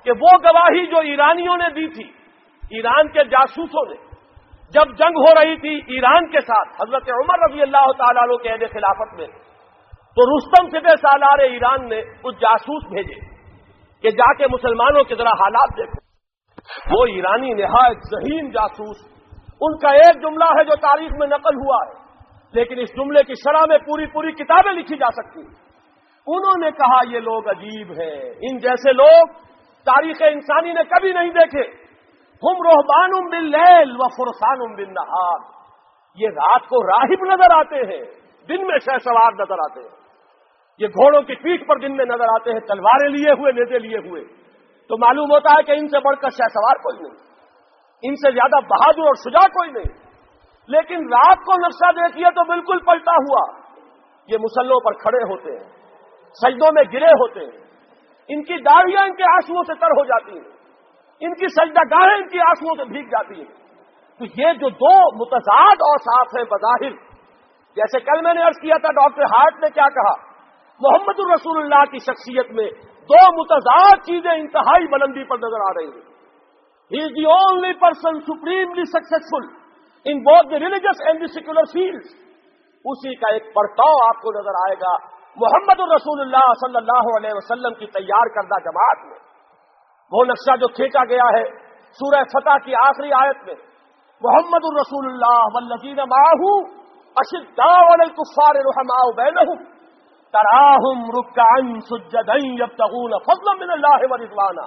کہ وہ گواہی جو ایرانیوں نے دی تھی، ایران کے جاسوسوں نے، جب جنگ ہو رہی تھی ایران کے ساتھ حضرت عمر رضی اللہ تعالیٰ عنہ کے عہد خلافت میں، تو رستم سپہ سالار ایران نے کچھ جاسوس بھیجے کہ جا کے مسلمانوں کے ذرا حالات دیکھو۔ وہ ایرانی نہایت ذہین جاسوس، ان کا ایک جملہ ہے جو تاریخ میں نقل ہوا ہے، لیکن اس جملے کی شرح میں پوری کتابیں لکھی جا سکتی ہیں۔ انہوں نے کہا یہ لوگ عجیب ہیں، ان جیسے لوگ تاریخ انسانی نے کبھی نہیں دیکھے۔ ہم رہبان باللیل و فرسان بالنہار، یہ رات کو راہب نظر آتے ہیں، دن میں شہسوار نظر آتے ہیں، یہ گھوڑوں کی پیٹھ پر دن میں نظر آتے ہیں، تلواریں لیے ہوئے، نیزے لیے ہوئے، تو معلوم ہوتا ہے کہ ان سے بڑھ کر شہسوار کوئی نہیں، ان سے زیادہ بہادر اور شجاع کوئی نہیں۔ لیکن رات کو نقشہ دیکھیے تو بالکل پلٹا ہوا، یہ مسلوں پر کھڑے ہوتے ہیں، سجدوں میں گرے ہوتے ہیں، ان کی داڑھیاں ان کے آنسوؤں سے تر ہو جاتی ہیں، ان کی سجدہ گاہیں ان کی آنسوؤں سے بھیگ جاتی ہیں۔ تو یہ جو دو متضاد اوصاف ہیں بظاہر، جیسے کل میں نے عرض کیا تھا ڈاکٹر ہارٹ نے کیا کہا، محمد الرسول اللہ کی شخصیت میں دو متضاد چیزیں انتہائی بلندی پر نظر آ رہی ہیں۔ He is the only person supremely successful in both the religious and the secular fields. اسی کا ایک پرتاؤ آپ کو نظر آئے گا محمد الرسول اللہ صلی اللہ علیہ وسلم کی تیار کردہ جماعت میں۔ وہ نقشہ جو کھینچا گیا ہے سورہ فتح کی آخری آیت میں، محمد الرسول اللہ والذین معہ اشداء علی الکفار رحماء بینہم تراہم رکعا سجدا یبتغون فضلا من اللہ ورضوانا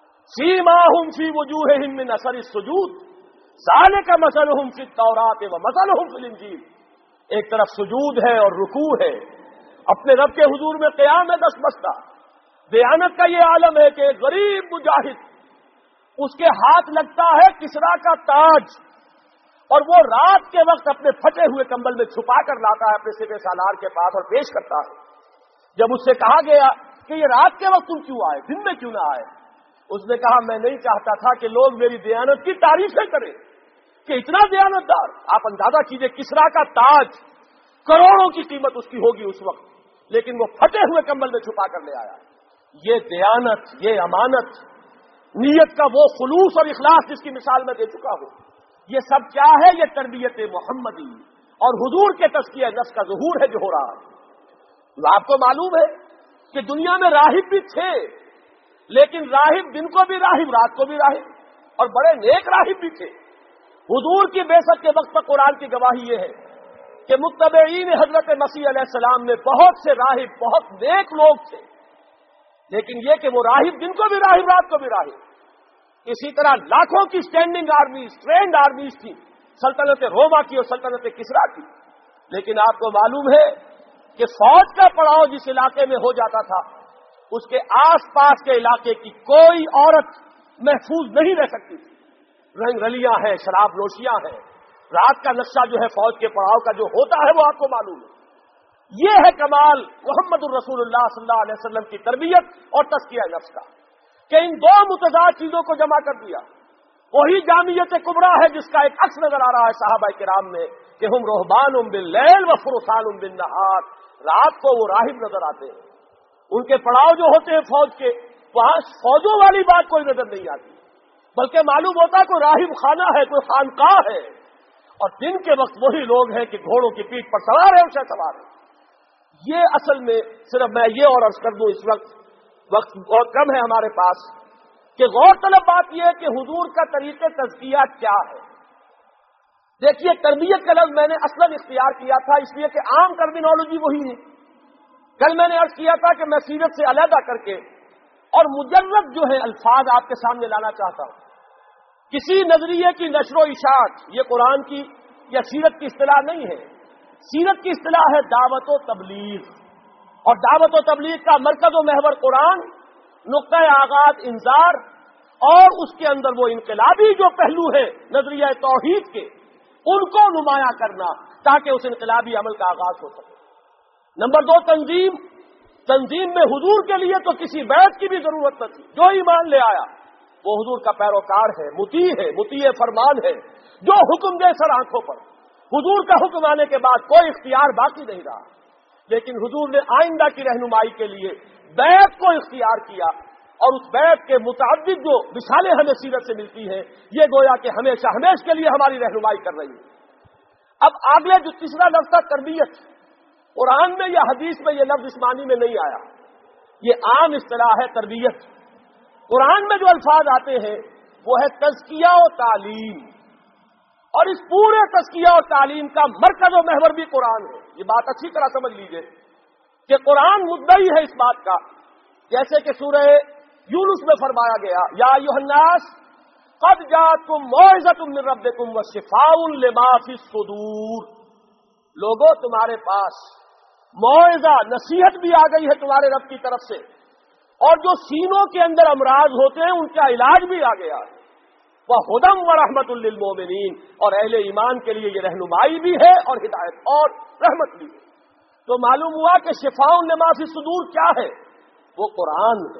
سیماہم فی وجوہہم من اثر السجود ذالک مثلہم فی التوراۃ ومثلہم فی الانجیل۔ ایک طرف سجود ہے اور رکوع ہے، اپنے رب کے حضور میں قیام ہے دست بستہ۔ دیانت کا یہ عالم ہے کہ ایک غریب مجاہد، اس کے ہاتھ لگتا ہے کسرا کا تاج، اور وہ رات کے وقت اپنے پھٹے ہوئے کمبل میں چھپا کر لاتا ہے اپنے سپہ سالار کے پاس اور پیش کرتا ہے۔ جب اس سے کہا گیا کہ یہ رات کے وقت تم کیوں آئے، دن میں کیوں نہ آئے، اس نے کہا میں نہیں چاہتا تھا کہ لوگ میری دیانت کی تعریفیں کریں کہ اتنا دیانتدار۔ آپ اندازہ کیجئے کسرا کا تاج کروڑوں کی قیمت اس کی ہوگی اس وقت، لیکن وہ پھٹے ہوئے کمبل میں چھپا کر لے آیا۔ یہ دیانت، یہ امانت، نیت کا وہ خلوص اور اخلاص جس کی مثال میں دے چکا ہوں، یہ سب کیا ہے؟ یہ تربیت محمدی اور حضور کے تزکیہ نفس کا ظہور ہے جو ہو رہا ہے۔ آپ کو معلوم ہے کہ دنیا میں راہب بھی تھے، لیکن راہب دن کو بھی راہب، رات کو بھی راہب، اور بڑے نیک راہب بھی تھے۔ حضور کی بعثت کے وقت پر قرآن کی گواہی یہ ہے کہ متبعین حضرت مسیح علیہ السلام میں بہت سے راہب، بہت نیک لوگ تھے، لیکن یہ کہ وہ راہب دن کو بھی راہب، رات کو بھی راہب۔ اسی طرح لاکھوں کی اسٹینڈنگ آرمیز، ٹرینڈ آرمیز تھی، سلطنت روما کی اور سلطنت کسرا کی، لیکن آپ کو معلوم ہے کہ فوج کا پڑاؤ جس علاقے میں ہو جاتا تھا، اس کے آس پاس کے علاقے کی کوئی عورت محفوظ نہیں رہ سکتی تھی۔ رنگ رلیاں ہیں، شراب نوشیاں ہیں، رات کا نقشہ جو ہے فوج کے پڑاؤ کا جو ہوتا ہے وہ آپ کو معلوم ہے۔ یہ ہے کمال محمد الرسول اللہ صلی اللہ علیہ وسلم کی تربیت اور تزکیہ نفس کا، کہ ان دو متضاد چیزوں کو جمع کر دیا۔ وہی جامعیت کبریٰ ہے جس کا ایک عکس نظر آ رہا ہے صحابہ کرام میں کہ ہم رہبان باللیل و فرسان بالنہار، رات کو وہ راہب نظر آتے ہیں، ان کے پڑاؤ جو ہوتے ہیں فوج کے، وہاں فوجوں والی بات کوئی نظر نہیں آتی، بلکہ معلوم ہوتا ہے کوئی راہب خانہ ہے، کوئی خانقاہ ہے، اور دن کے وقت وہی لوگ ہیں کہ گھوڑوں کی پیٹھ پر سوار ہیں، اسے سوار ہیں۔ یہ اصل میں صرف میں یہ اور عرض کر دوں، اس وقت بہت کم ہے ہمارے پاس، کہ غور طلب بات یہ ہے کہ حضور کا طریقہ تزکیہ کیا ہے۔ دیکھیے تربیت کا لفظ میں نے اصلاً اختیار کیا تھا اس لیے کہ عام ٹرمینالوجی وہی ہے۔ کل میں نے عرض کیا تھا کہ میں سیرت سے علیحدہ کر کے اور مجرد جو ہے الفاظ آپ کے سامنے لانا چاہتا ہوں، کسی نظریے کی نشر و اشاعت، یہ قرآن کی یا سیرت کی اصطلاح نہیں ہے۔ سیرت کی اصطلاح ہے دعوت و تبلیغ، اور دعوت و تبلیغ کا مرکز و محور قرآن، نقطہ آغاز انذار، اور اس کے اندر وہ انقلابی جو پہلو ہے نظریہ توحید کے، ان کو نمایاں کرنا تاکہ اس انقلابی عمل کا آغاز ہو سکے۔ نمبر 2 تنظیم میں حضور کے لیے تو کسی بیعت کی بھی ضرورت نہ تھی، جو ایمان لے آیا وہ حضور کا پیروکار ہے، مطیع فرمان ہے، جو حکم دے سر آنکھوں پر۔ حضور کا حکم آنے کے بعد کوئی اختیار باقی نہیں رہا، لیکن حضور نے آئندہ کی رہنمائی کے لیے بیعت کو اختیار کیا، اور اس بیعت کے متعدد جو مثالیں ہمیں سیرت سے ملتی ہیں، یہ گویا کہ ہمیشہ ہمیش کے لیے ہماری رہنمائی کر رہی ہے۔ اب آگے جو تیسرا لفظ تھا تربیت، قرآن میں یا حدیث میں یہ لفظ اس معنی میں نہیں آیا، یہ عام اصطلاح ہے تربیت۔ قرآن میں جو الفاظ آتے ہیں وہ ہے تزکیہ و تعلیم، اور اس پورے تزکیہ اور تعلیم کا مرکز و محور بھی قرآن ہے۔ یہ بات اچھی طرح سمجھ لیجئے کہ قرآن مدعی ہے اس بات کا، جیسے کہ سورہ یونس میں فرمایا گیا، یا ایھا الناس قد جاءتکم موعظۃ من ربکم وشفاء لما فی الصدور، لوگوں تمہارے پاس موعظہ نصیحت بھی آ گئی ہے تمہارے رب کی طرف سے، اور جو سینوں کے اندر امراض ہوتے ہیں ان کا علاج بھی آ گیا ہے، وَھُدًى وَرَحْمَةٌ لِّلْمُؤْمِنِينَ، اور اہل ایمان کے لیے یہ رہنمائی بھی ہے اور ہدایت اور رحمت بھی ہے۔ تو معلوم ہوا کہ شفاء لما فی الصدور کیا ہے؟ وہ قرآن ہے۔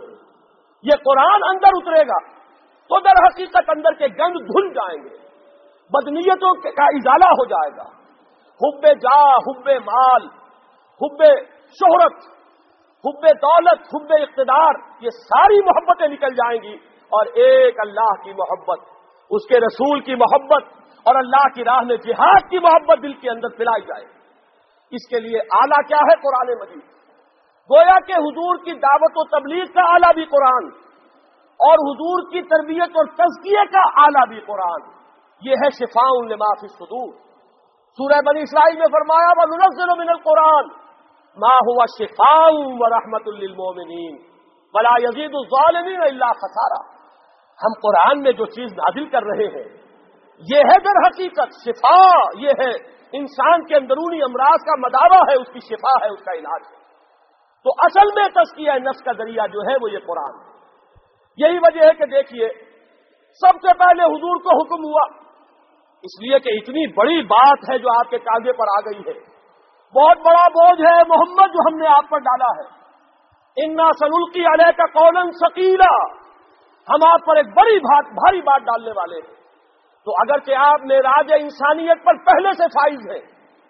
یہ قرآن اندر اترے گا تو در حقیقت اندر کے گند دھل جائیں گے، بدنیتوں کا ازالہ ہو جائے گا، حب جاہ، حب مال، حب شہرت، حب دولت، حب اقتدار، یہ ساری محبتیں نکل جائیں گی، اور ایک اللہ کی محبت، اس کے رسول کی محبت اور اللہ کی راہ میں جہاد کی محبت دل کے اندر پلائی جائے گی۔ اس کے لیے آلہ کیا ہے؟ قرآن مجید۔ گویا کہ حضور کی دعوت و تبلیغ کا آلہ بھی قرآن، اور حضور کی تربیت اور تزکیے کا آلہ بھی قرآن۔ یہ ہے شفاء لما فی الصدور۔ سورہ بنی اسرائیل میں فرمایا وَنُنَزِّلُ مِنَ الْقُرْآنِ مَا هُوَ شِفَاءٌ وَرَحْمَةٌ لِّلْمُؤْمِنِينَ وَلَا يَزِيدُ الظَّالِمِينَ إِلَّا خَسَارًا۔ ہم قرآن میں جو چیز نازل کر رہے ہیں یہ ہے در حقیقت شفاء، یہ ہے انسان کے اندرونی امراض کا مداوع ہے، اس کی شفاء ہے، اس کا علاج ہے۔ تو اصل میں تزکیہ نفس کا ذریعہ جو ہے وہ یہ قرآن ہے۔ یہی وجہ ہے کہ دیکھیے سب سے پہلے حضور کو حکم ہوا، اس لیے کہ اتنی بڑی بات ہے جو آپ کے کاندھے پر آ گئی ہے، بہت بڑا بوجھ ہے محمد جو ہم نے آپ پر ڈالا ہے۔ انا سنلقی علیک قولا ثقیلا، ہم آپ پر ایک بھاری بات ڈالنے والے ہیں۔ تو اگرچہ آپ معراج انسانیت پر پہلے سے فائز ہیں،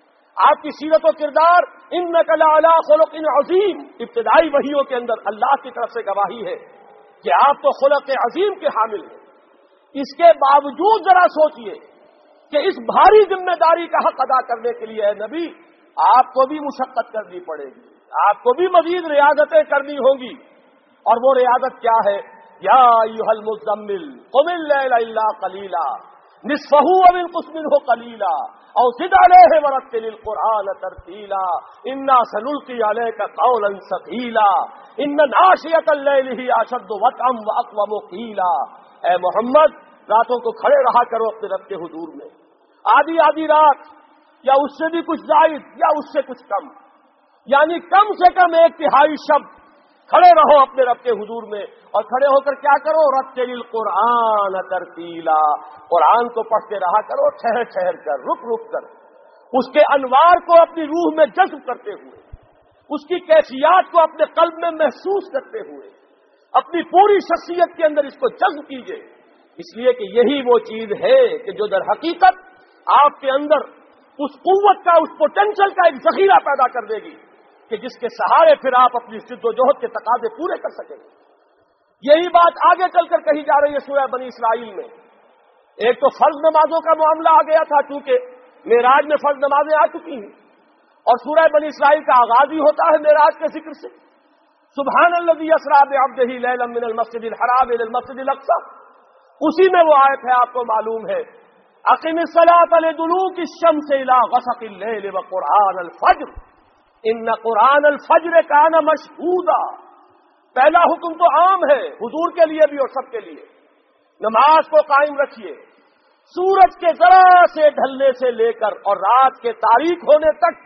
آپ کی سیرت و کردار انک لعلی خلق عظیم، ابتدائی وحیوں کے اندر اللہ کی طرف سے گواہی ہے کہ آپ تو خلق عظیم کے حامل ہیں۔ اس کے باوجود ذرا سوچئے کہ اس بھاری ذمہ داری کا حق ادا کرنے کے لیے اے نبی آپ کو بھی مشقت کرنی پڑے گی، آپ کو بھی مزید ریاضتیں کرنی ہوں گی، اور وہ ریاضت کیا ہے؟ یا ایھا المزمل قم اللیل الا قلیلا نصفہ او انقص منہ قلیلا او زد علیہ ورتل القرآن ترتیلا انا سنلقی علیک قولا ثقیلا ان ناشئۃ اللیل ہی اشد وطئا واقوم قیلا۔ اے محمد راتوں کو کھڑے رہا کرو اپنے رب کے حضور میں، آدھی رات یا اس سے بھی کچھ زائد یا اس سے کچھ کم، یعنی کم سے کم 1/3 شب کھڑے رہو اپنے رب کے حضور میں، اور کھڑے ہو کر کیا کرو؟ رتل القرآن ترتیلا، قرآن کو پڑھتے رہا کرو ٹھہر کر، رک کر، اس کے انوار کو اپنی روح میں جذب کرتے ہوئے، اس کی کیفیات کو اپنے قلب میں محسوس کرتے ہوئے اپنی پوری شخصیت کے اندر اس کو جذب کیجئے، اس لیے کہ یہی وہ چیز ہے کہ جو در حقیقت آپ کے اندر اس قوت کا، اس پوٹینشل کا ایک ذخیرہ پیدا کر دے گی کہ جس کے سہارے پھر آپ اپنی جد و جہد کے تقاضے پورے کر سکیں گے۔ یہی بات آگے چل کر کہی جا رہی ہے سورہ بنی اسرائیل میں۔ ایک تو فرض نمازوں کا معاملہ آ گیا تھا، چونکہ معراج میں فرض نمازیں آ چکی ہیں، اور سورہ بنی اسرائیل کا آغاز ہی ہوتا ہے معراج کے ذکر سے، سبحان الذی اسریٰ بعبدہ لیلا من المسجد الحرام الی المسجد الاقصی۔ اسی میں وہ آیت ہے، آپ کو معلوم ہے، اقم الصلاۃ لدلوک الشمس الی غسق اللیل وقرآن الفجر ان قرآن الفجر کان مشہودا۔ پہلا حکم تو عام ہے حضور کے لیے بھی اور سب کے لیے، نماز کو قائم رکھیے، سورج کے ذرا سے ڈھلنے سے لے کر اور رات کے تاریک ہونے تک،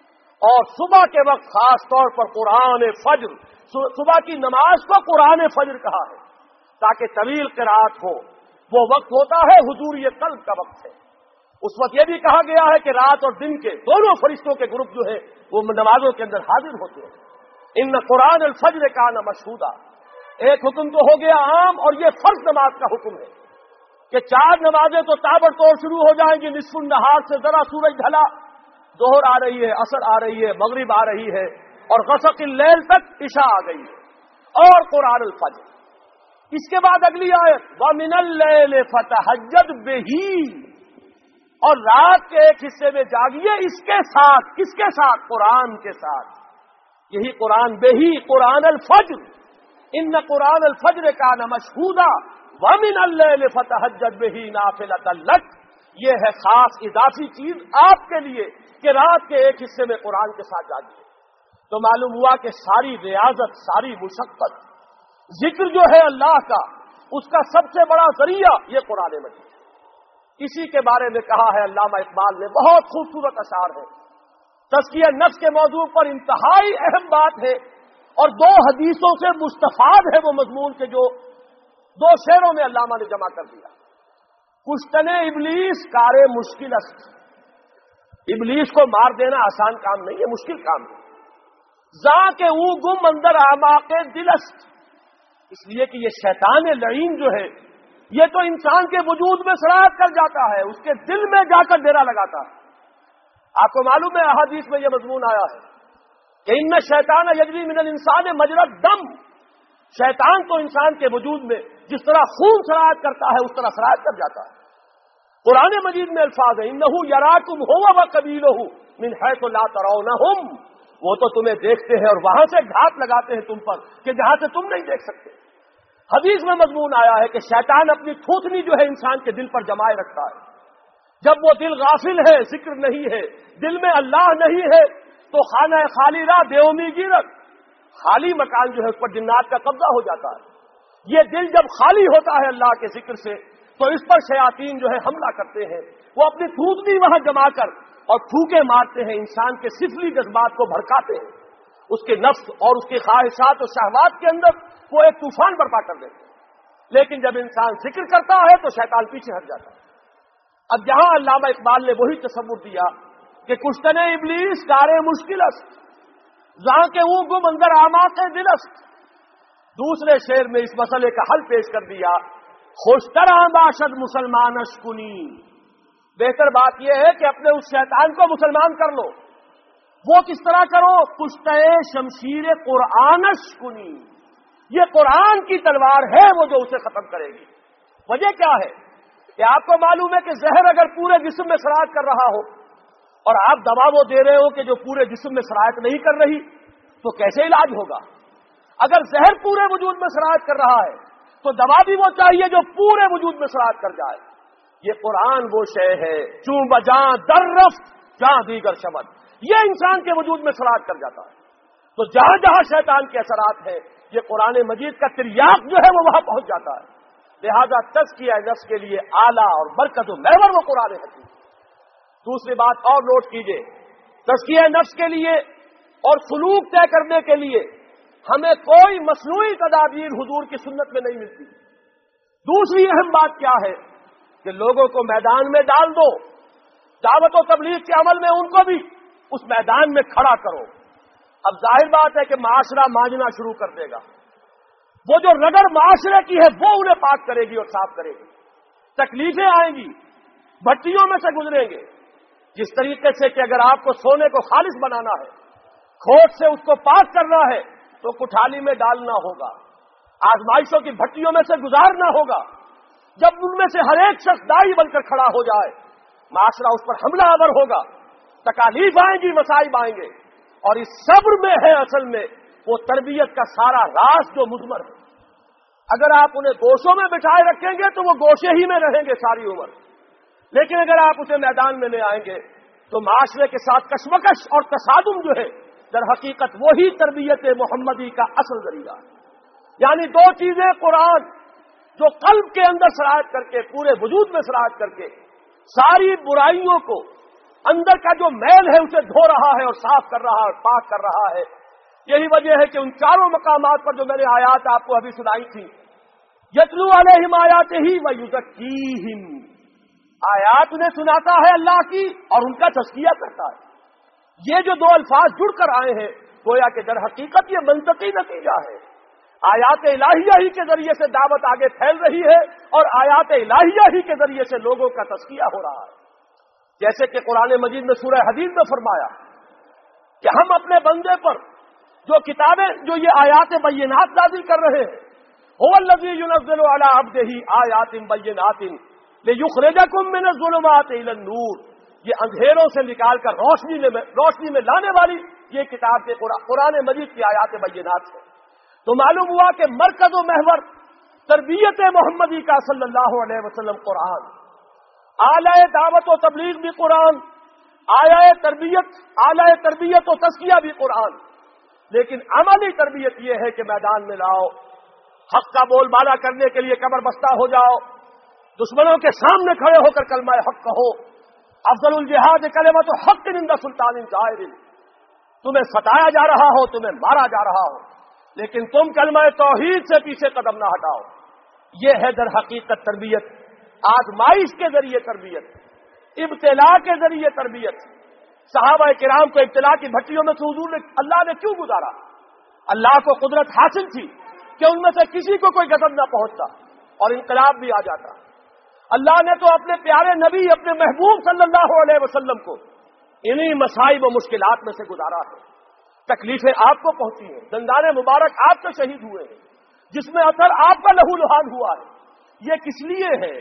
اور صبح کے وقت خاص طور پر قرآن فجر، صبح کی نماز کو قرآن فجر کہا ہے تاکہ طویل قرات ہو۔ وہ وقت ہوتا ہے حضوری قلب کا وقت ہے۔ اس وقت یہ بھی کہا گیا ہے کہ رات اور دن کے دونوں فرشتوں کے گروپ جو ہے وہ نمازوں کے اندر حاضر ہوتے ہیں۔ ان قرآن الفجر کان مشہودا، ایک حکم تو ہو گیا عام، اور یہ فرض نماز کا حکم ہے کہ 4 نمازیں تو تابڑ توڑ شروع ہو جائیں گی، نصف النہار سے ذرا سورج ڈھلا، ظہر آ رہی ہے، عصر آ رہی ہے، مغرب آ رہی ہے، اور غسق اللیل تک عشاء آ گئی ہے، اور قرآن الفجر۔ اس کے بعد اگلی آیت وَمِنَ اللَّيْلِ فَتَهَجَّدْ بِهِ، اور رات کے ایک حصے میں جاگیے اس کے ساتھ. کس کے ساتھ؟ قرآن کے ساتھ. یہی قرآن بہی قرآن الفجر، ان قرآن الفجر کان مشہودا وَمِنَ اللَّيْلِ فَتَهَجَّدْ بِهِ نَافِلَةً لَكَ. یہ ہے خاص اضافی چیز آپ کے لیے کہ رات کے ایک حصے میں قرآن کے ساتھ جاگیے. تو معلوم ہوا کہ ساری ریاضت، ساری مشقت، ذکر جو ہے اللہ کا، اس کا سب سے بڑا ذریعہ یہ قرآن مجید ہے. اسی کے بارے میں کہا ہے علامہ اقبال نے، بہت خوبصورت اشعار ہے. تزکیہ نفس کے موضوع پر انتہائی اہم بات ہے، اور 2 حدیثوں سے مستفاد ہے وہ مضمون کے جو 2 شعروں میں علامہ نے جمع کر دیا. کشتن ابلیس کار مشکل است، ابلیس کو مار دینا آسان کام نہیں ہے، مشکل کام ہے. زاں کے او گم اندر اعماق دل است، اس لیے کہ یہ شیطان لعین جو ہے یہ تو انسان کے وجود میں سرایت کر جاتا ہے، اس کے دل میں جا کر ڈیرا لگاتا ہے. آپ کو معلوم ہے احادیث میں یہ مضمون آیا ہے کہ ان شیطان یجری من الانسان مجرى الدم، شیطان تو انسان کے وجود میں جس طرح خون سرایت کرتا ہے اس طرح سرایت کر جاتا ہے. قرآن مجید میں الفاظ ہیں انه یراکم هو وقبیلہ من حیث لا ترونہم، وہ تو تمہیں دیکھتے ہیں اور وہاں سے گھات لگاتے ہیں تم پر کہ جہاں سے تم نہیں دیکھ سکتے. حدیث میں مضمون آیا ہے کہ شیطان اپنی تھوتنی جو ہے انسان کے دل پر جمائے رکھتا ہے. جب وہ دل غافل ہے، ذکر نہیں ہے، دل میں اللہ نہیں ہے، تو خانہ خالی را دیومی گیرت، خالی مکان جو ہے اس پر جنات کا قبضہ ہو جاتا ہے. یہ دل جب خالی ہوتا ہے اللہ کے ذکر سے تو اس پر شیاطین جو ہے حملہ کرتے ہیں. وہ اپنی تھوتنی وہاں جما کر اور پھوکے مارتے ہیں، انسان کے سفلی جذبات کو بھڑکاتے ہیں، اس کے نفس اور اس کی خواہشات اور شہوات کے اندر وہ ایک طوفان برپا کر دیتے ہیں. لیکن جب انسان ذکر کرتا ہے تو شیطان پیچھے ہٹ جاتا ہے. اب یہاں علامہ اقبال نے وہی تصور دیا کہ کشتن ابلیس کار مشکل است، زاں کے او گم اندر اعماق دل است. دوسرے شعر میں اس مسئلے کا حل پیش کر دیا خوشتر باشد مسلمانش کنی، بہتر بات یہ ہے کہ اپنے اس شیطان کو مسلمان کر لو. وہ کس طرح کرو؟ کشتے شمشیر قرآنش کنی، یہ قرآن کی تلوار ہے وہ جو اسے ختم کرے گی. وجہ کیا ہے کہ آپ کو معلوم ہے کہ زہر اگر پورے جسم میں سرایت کر رہا ہو اور آپ دوا وہ دے رہے ہو کہ جو پورے جسم میں سرایت نہیں کر رہی تو کیسے علاج ہوگا؟ اگر زہر پورے وجود میں سرایت کر رہا ہے تو دوا بھی وہ چاہیے جو پورے وجود میں سرایت کر جائے. یہ قرآن وہ شے ہے چوں بجاں در رفت جہاں دیگر شبد، یہ انسان کے وجود میں سرایت کر جاتا ہے. تو جہاں جہاں شیطان کے اثرات ہیں یہ قرآن مجید کا تریاق جو ہے وہ وہاں پہنچ جاتا ہے. لہذا تزکیہ نفس کے لیے اعلیٰ اور برکت و محور وہ قرآن حکیم. دوسری بات اور نوٹ کیجئے، تزکیہ نفس کے لیے اور سلوک طے کرنے کے لیے ہمیں کوئی مصنوعی تدابیر حضور کی سنت میں نہیں ملتی. دوسری اہم بات کیا ہے کہ لوگوں کو میدان میں ڈال دو، دعوت و تبلیغ کے عمل میں ان کو بھی اس میدان میں کھڑا کرو. اب ظاہر بات ہے کہ معاشرہ مانجنا شروع کر دے گا. وہ جو رگڑ معاشرے کی ہے وہ انہیں پاک کرے گی اور صاف کرے گی. تکلیفیں آئیں گی، بھٹیوں میں سے گزریں گے. جس طریقے سے کہ اگر آپ کو سونے کو خالص بنانا ہے، کھوٹ سے اس کو پاک کرنا ہے تو کٹھالی میں ڈالنا ہوگا، آزمائشوں کی بھٹیوں میں سے گزارنا ہوگا. جب ان میں سے ہر ایک شخص دائی بن کر کھڑا ہو جائے معاشرہ اس پر حملہ آور ہوگا، تکالیف آئیں گی، مصائب آئیں گے. اور اس صبر میں ہے اصل میں وہ تربیت کا سارا راز جو مضمر ہے. اگر آپ انہیں گوشوں میں بٹھائے رکھیں گے تو وہ گوشے ہی میں رہیں گے ساری عمر، لیکن اگر آپ اسے میدان میں لے آئیں گے تو معاشرے کے ساتھ کشمکش اور تصادم جو ہے در حقیقت وہی تربیت محمدی کا اصل ذریعہ ہے. یعنی 2 چیزیں، قرآن جو قلب کے اندر سرایت کر کے پورے وجود میں سرایت کر کے ساری برائیوں کو، اندر کا جو میل ہے اسے دھو رہا ہے اور صاف کر رہا ہے اور پاک کر رہا ہے. یہی وجہ ہے کہ ان 4 مقامات پر جو میں نے آیات آپ کو ابھی سنائی تھی، یتلو علیہم آیاتہ ویزکیہم، آیات انہیں سناتا ہے اللہ کی اور ان کا تزکیہ کرتا ہے. یہ جو 2 الفاظ جڑ کر آئے ہیں گویا کہ در حقیقت یہ منطقی نتیجہ ہے. آیات الہیہ ہی کے ذریعے سے دعوت آگے پھیل رہی ہے اور آیات الہیہ ہی کے ذریعے سے لوگوں کا تزکیہ ہو رہا ہے. جیسے کہ قرآن مجید میں سورہ حدید میں فرمایا کہ ہم اپنے بندے پر جو کتابیں، جو یہ آیات بینات نازل کر رہے ہیں हुव अल्लज़ी युनज़्ज़िलु अला अब्दिही आयातिन बय्यिनातिन लियुख़रिजकुम मिनज़्ज़ुलुमाति इलन-नूर, ये अंधेरों से निकालकर रोशनी में लाने वाली ये किताब के कुरान मजीद की आयात बय्यिनात है। तो मालूम हुआ कि मरकज़ व महवर तरबियत मोहम्मदी का सल्लल्लाहु अलैहि वसल्लम कुरान, आलाए दावत व तबलीग भी कुरान, आलाए तरबियत व तज़किया भी कुरान। लेकिन अमली तरबियत यह है कि मैदान में लाओ, हक का बोलबाला करने के लिए कमर बस्ता हो जाओ, दुश्मनों के सामने खड़े होकर कलमा हक कहो। अफजलुल जिहाद कलिमतु हक़्क़िन इंदा सुल्तानिन जाइरिन, तुम्हें सताया जा रहा हो, तुम्हें मारा जा रहा हो, लेकिन तुम कलमा तौहीद से पीछे कदम ना हटाओ। ये है दर हकीकत तरबियत, आजमाइश के जरिए तरबियत, इब्तिला के जरिए तरबियत। सहाबा किराम को इब्तिला की भट्टियों में हुजूर ने अल्लाह ने क्यों गुजारा? अल्लाह को कुदरत हासिल थी कि उनमें से किसी को कोई गजब ना पहुंचता और इनकलाब भी आ जाता। अल्लाह ने तो अपने प्यारे नबी, अपने महबूब सल्लल्लाहु अलैहि वसल्लम को इन्हीं मसाइब और मुश्किलात में से गुजारा है। तकलीफें आपको पहुंची हैं, दंदाने मुबारक आपके शहीद हुए हैं, जिसमें असर आपका लहूलुहान हुआ है। ये किस लिए है?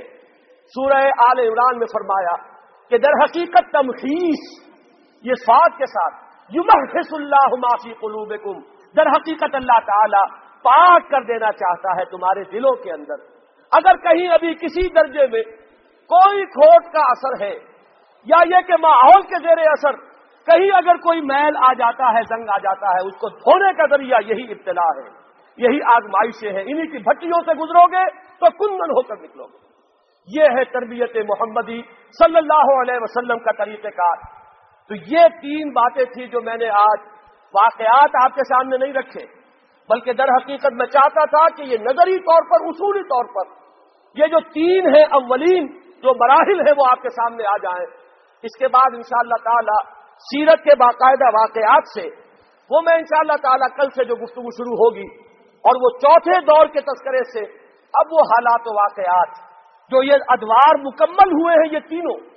सूरह आल इमरान में फरमाया कि दर हकीकत तमहीस, ये स्वाद के साथ युमहिसुल्लाहु मा फी कुलूबिकुम, दर हकीकत अल्लाह ताला पाक कर देना चाहता है तुम्हारे दिलों के अंदर। अगर कहीं अभी किसी दर्जे में कोई खोट का असर है, या ये कि माहौल के जेरे असर कहीं अगर कोई मैल आ जाता है, जंग आ जाता है, उसको धोने का जरिया यही इब्तिला है, यही आजमाइशें हैं। इन्हीं की भट्टियों से गुजरोगे तो कुंदन होकर निकलोगे। ये है तरबियत मोहम्मदी सल्लल्लाहु अलैहि वसल्लम का तरीक़ेकार। तो ये तीन बातें थी जो मैंने आज वाक़यात आपके सामने नहीं रखे, बल्कि दर हकीकत मैं चाहता था कि ये नजरी तौर पर, उसूली तौर पर ये जो तीन है अव्वलीन जो मराहिल है वो आपके सामने आ जाएं। इसके बाद इंशाअल्लाह ताला सीरत के बाकायदा वाक़यात से वो मैं इंशाअल्लाह ताला कल से जो गुफ्तगू शुरू होगी, और वो चौथे दौर के तज़किरे से अब वो हालात व वाक़यात जो ये अदवार मुकम्मल हुए हैं, ये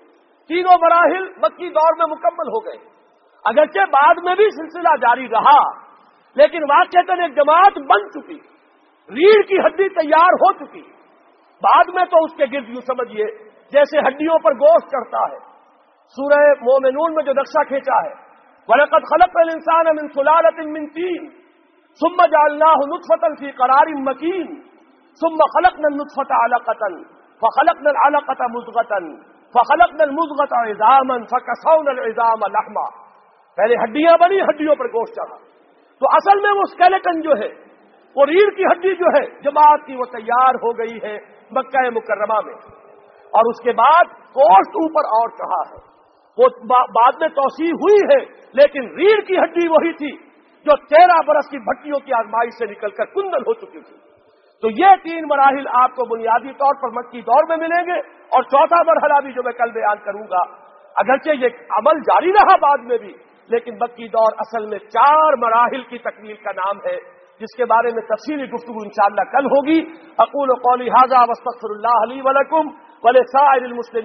तीनों मराहिल मक्की दौर में मुकम्मल हो गए। अगरचे बाद में भी सिलसिला जारी रहा, लेकिन वाक़अतन एक जमात बन चुकी, रीढ़ की हड्डी तैयार हो चुकी। बाद में तो उसके गिर्द यूं समझिए जैसे हड्डियों पर गोश्त चढ़ता है। सूरह मोमिनून में जो नक्शा खींचा है, वलक़द खलक़नल इंसान मिन सुलालतिन मिन तीन सुम्मा जअलनाहु नुत्फ़तन फ़ी क़रारिन मकीन सुम्मा खलक़नल नुत्फ़ता अलक़तन फ़खलक़नल अलक़ता मुज़ग़तन फ़खलक़नल मुज़ग़ता इज़ामन फ़कसौनल इज़ाम लहमा। पहले हड्डियां बनी, हड्डियों पर गोश्त चढ़ा। तो असल में वो स्केलेटन जो है, वो रीढ़ की हड्डी जो है जमात की, वो तैयार हो गई है मक्का मुकर्रमा में। और उसके बाद गोश्त ऊपर और चढ़ा है, वो बाद में तौसी हुई है, लेकिन रीढ़ की हड्डी वही थी जो 13 बरस की भट्टियों की आजमाइश से निकलकर कुंदन हो चुकी थी। तो ये तीन मराहिल आपको बुनियादी तौर पर मक्की दौर में मिलेंगे, और चौथा मरहला भी जो मैं कल बयान करूंगा, अगरचे ये अमल जारी रहा बाद में भी, लेकिन मक्की दौर असल में 4 मराहिल की तकमील का नाम है, जिसके बारे में तफसीली गुफ्तगू इंशाअल्लाह कल होगी। अक़ूलु क़ौली हाज़ा वस्तग़फ़िरुल्लाह ली व लकुम व लिसाइरिल मुस्लिमीन।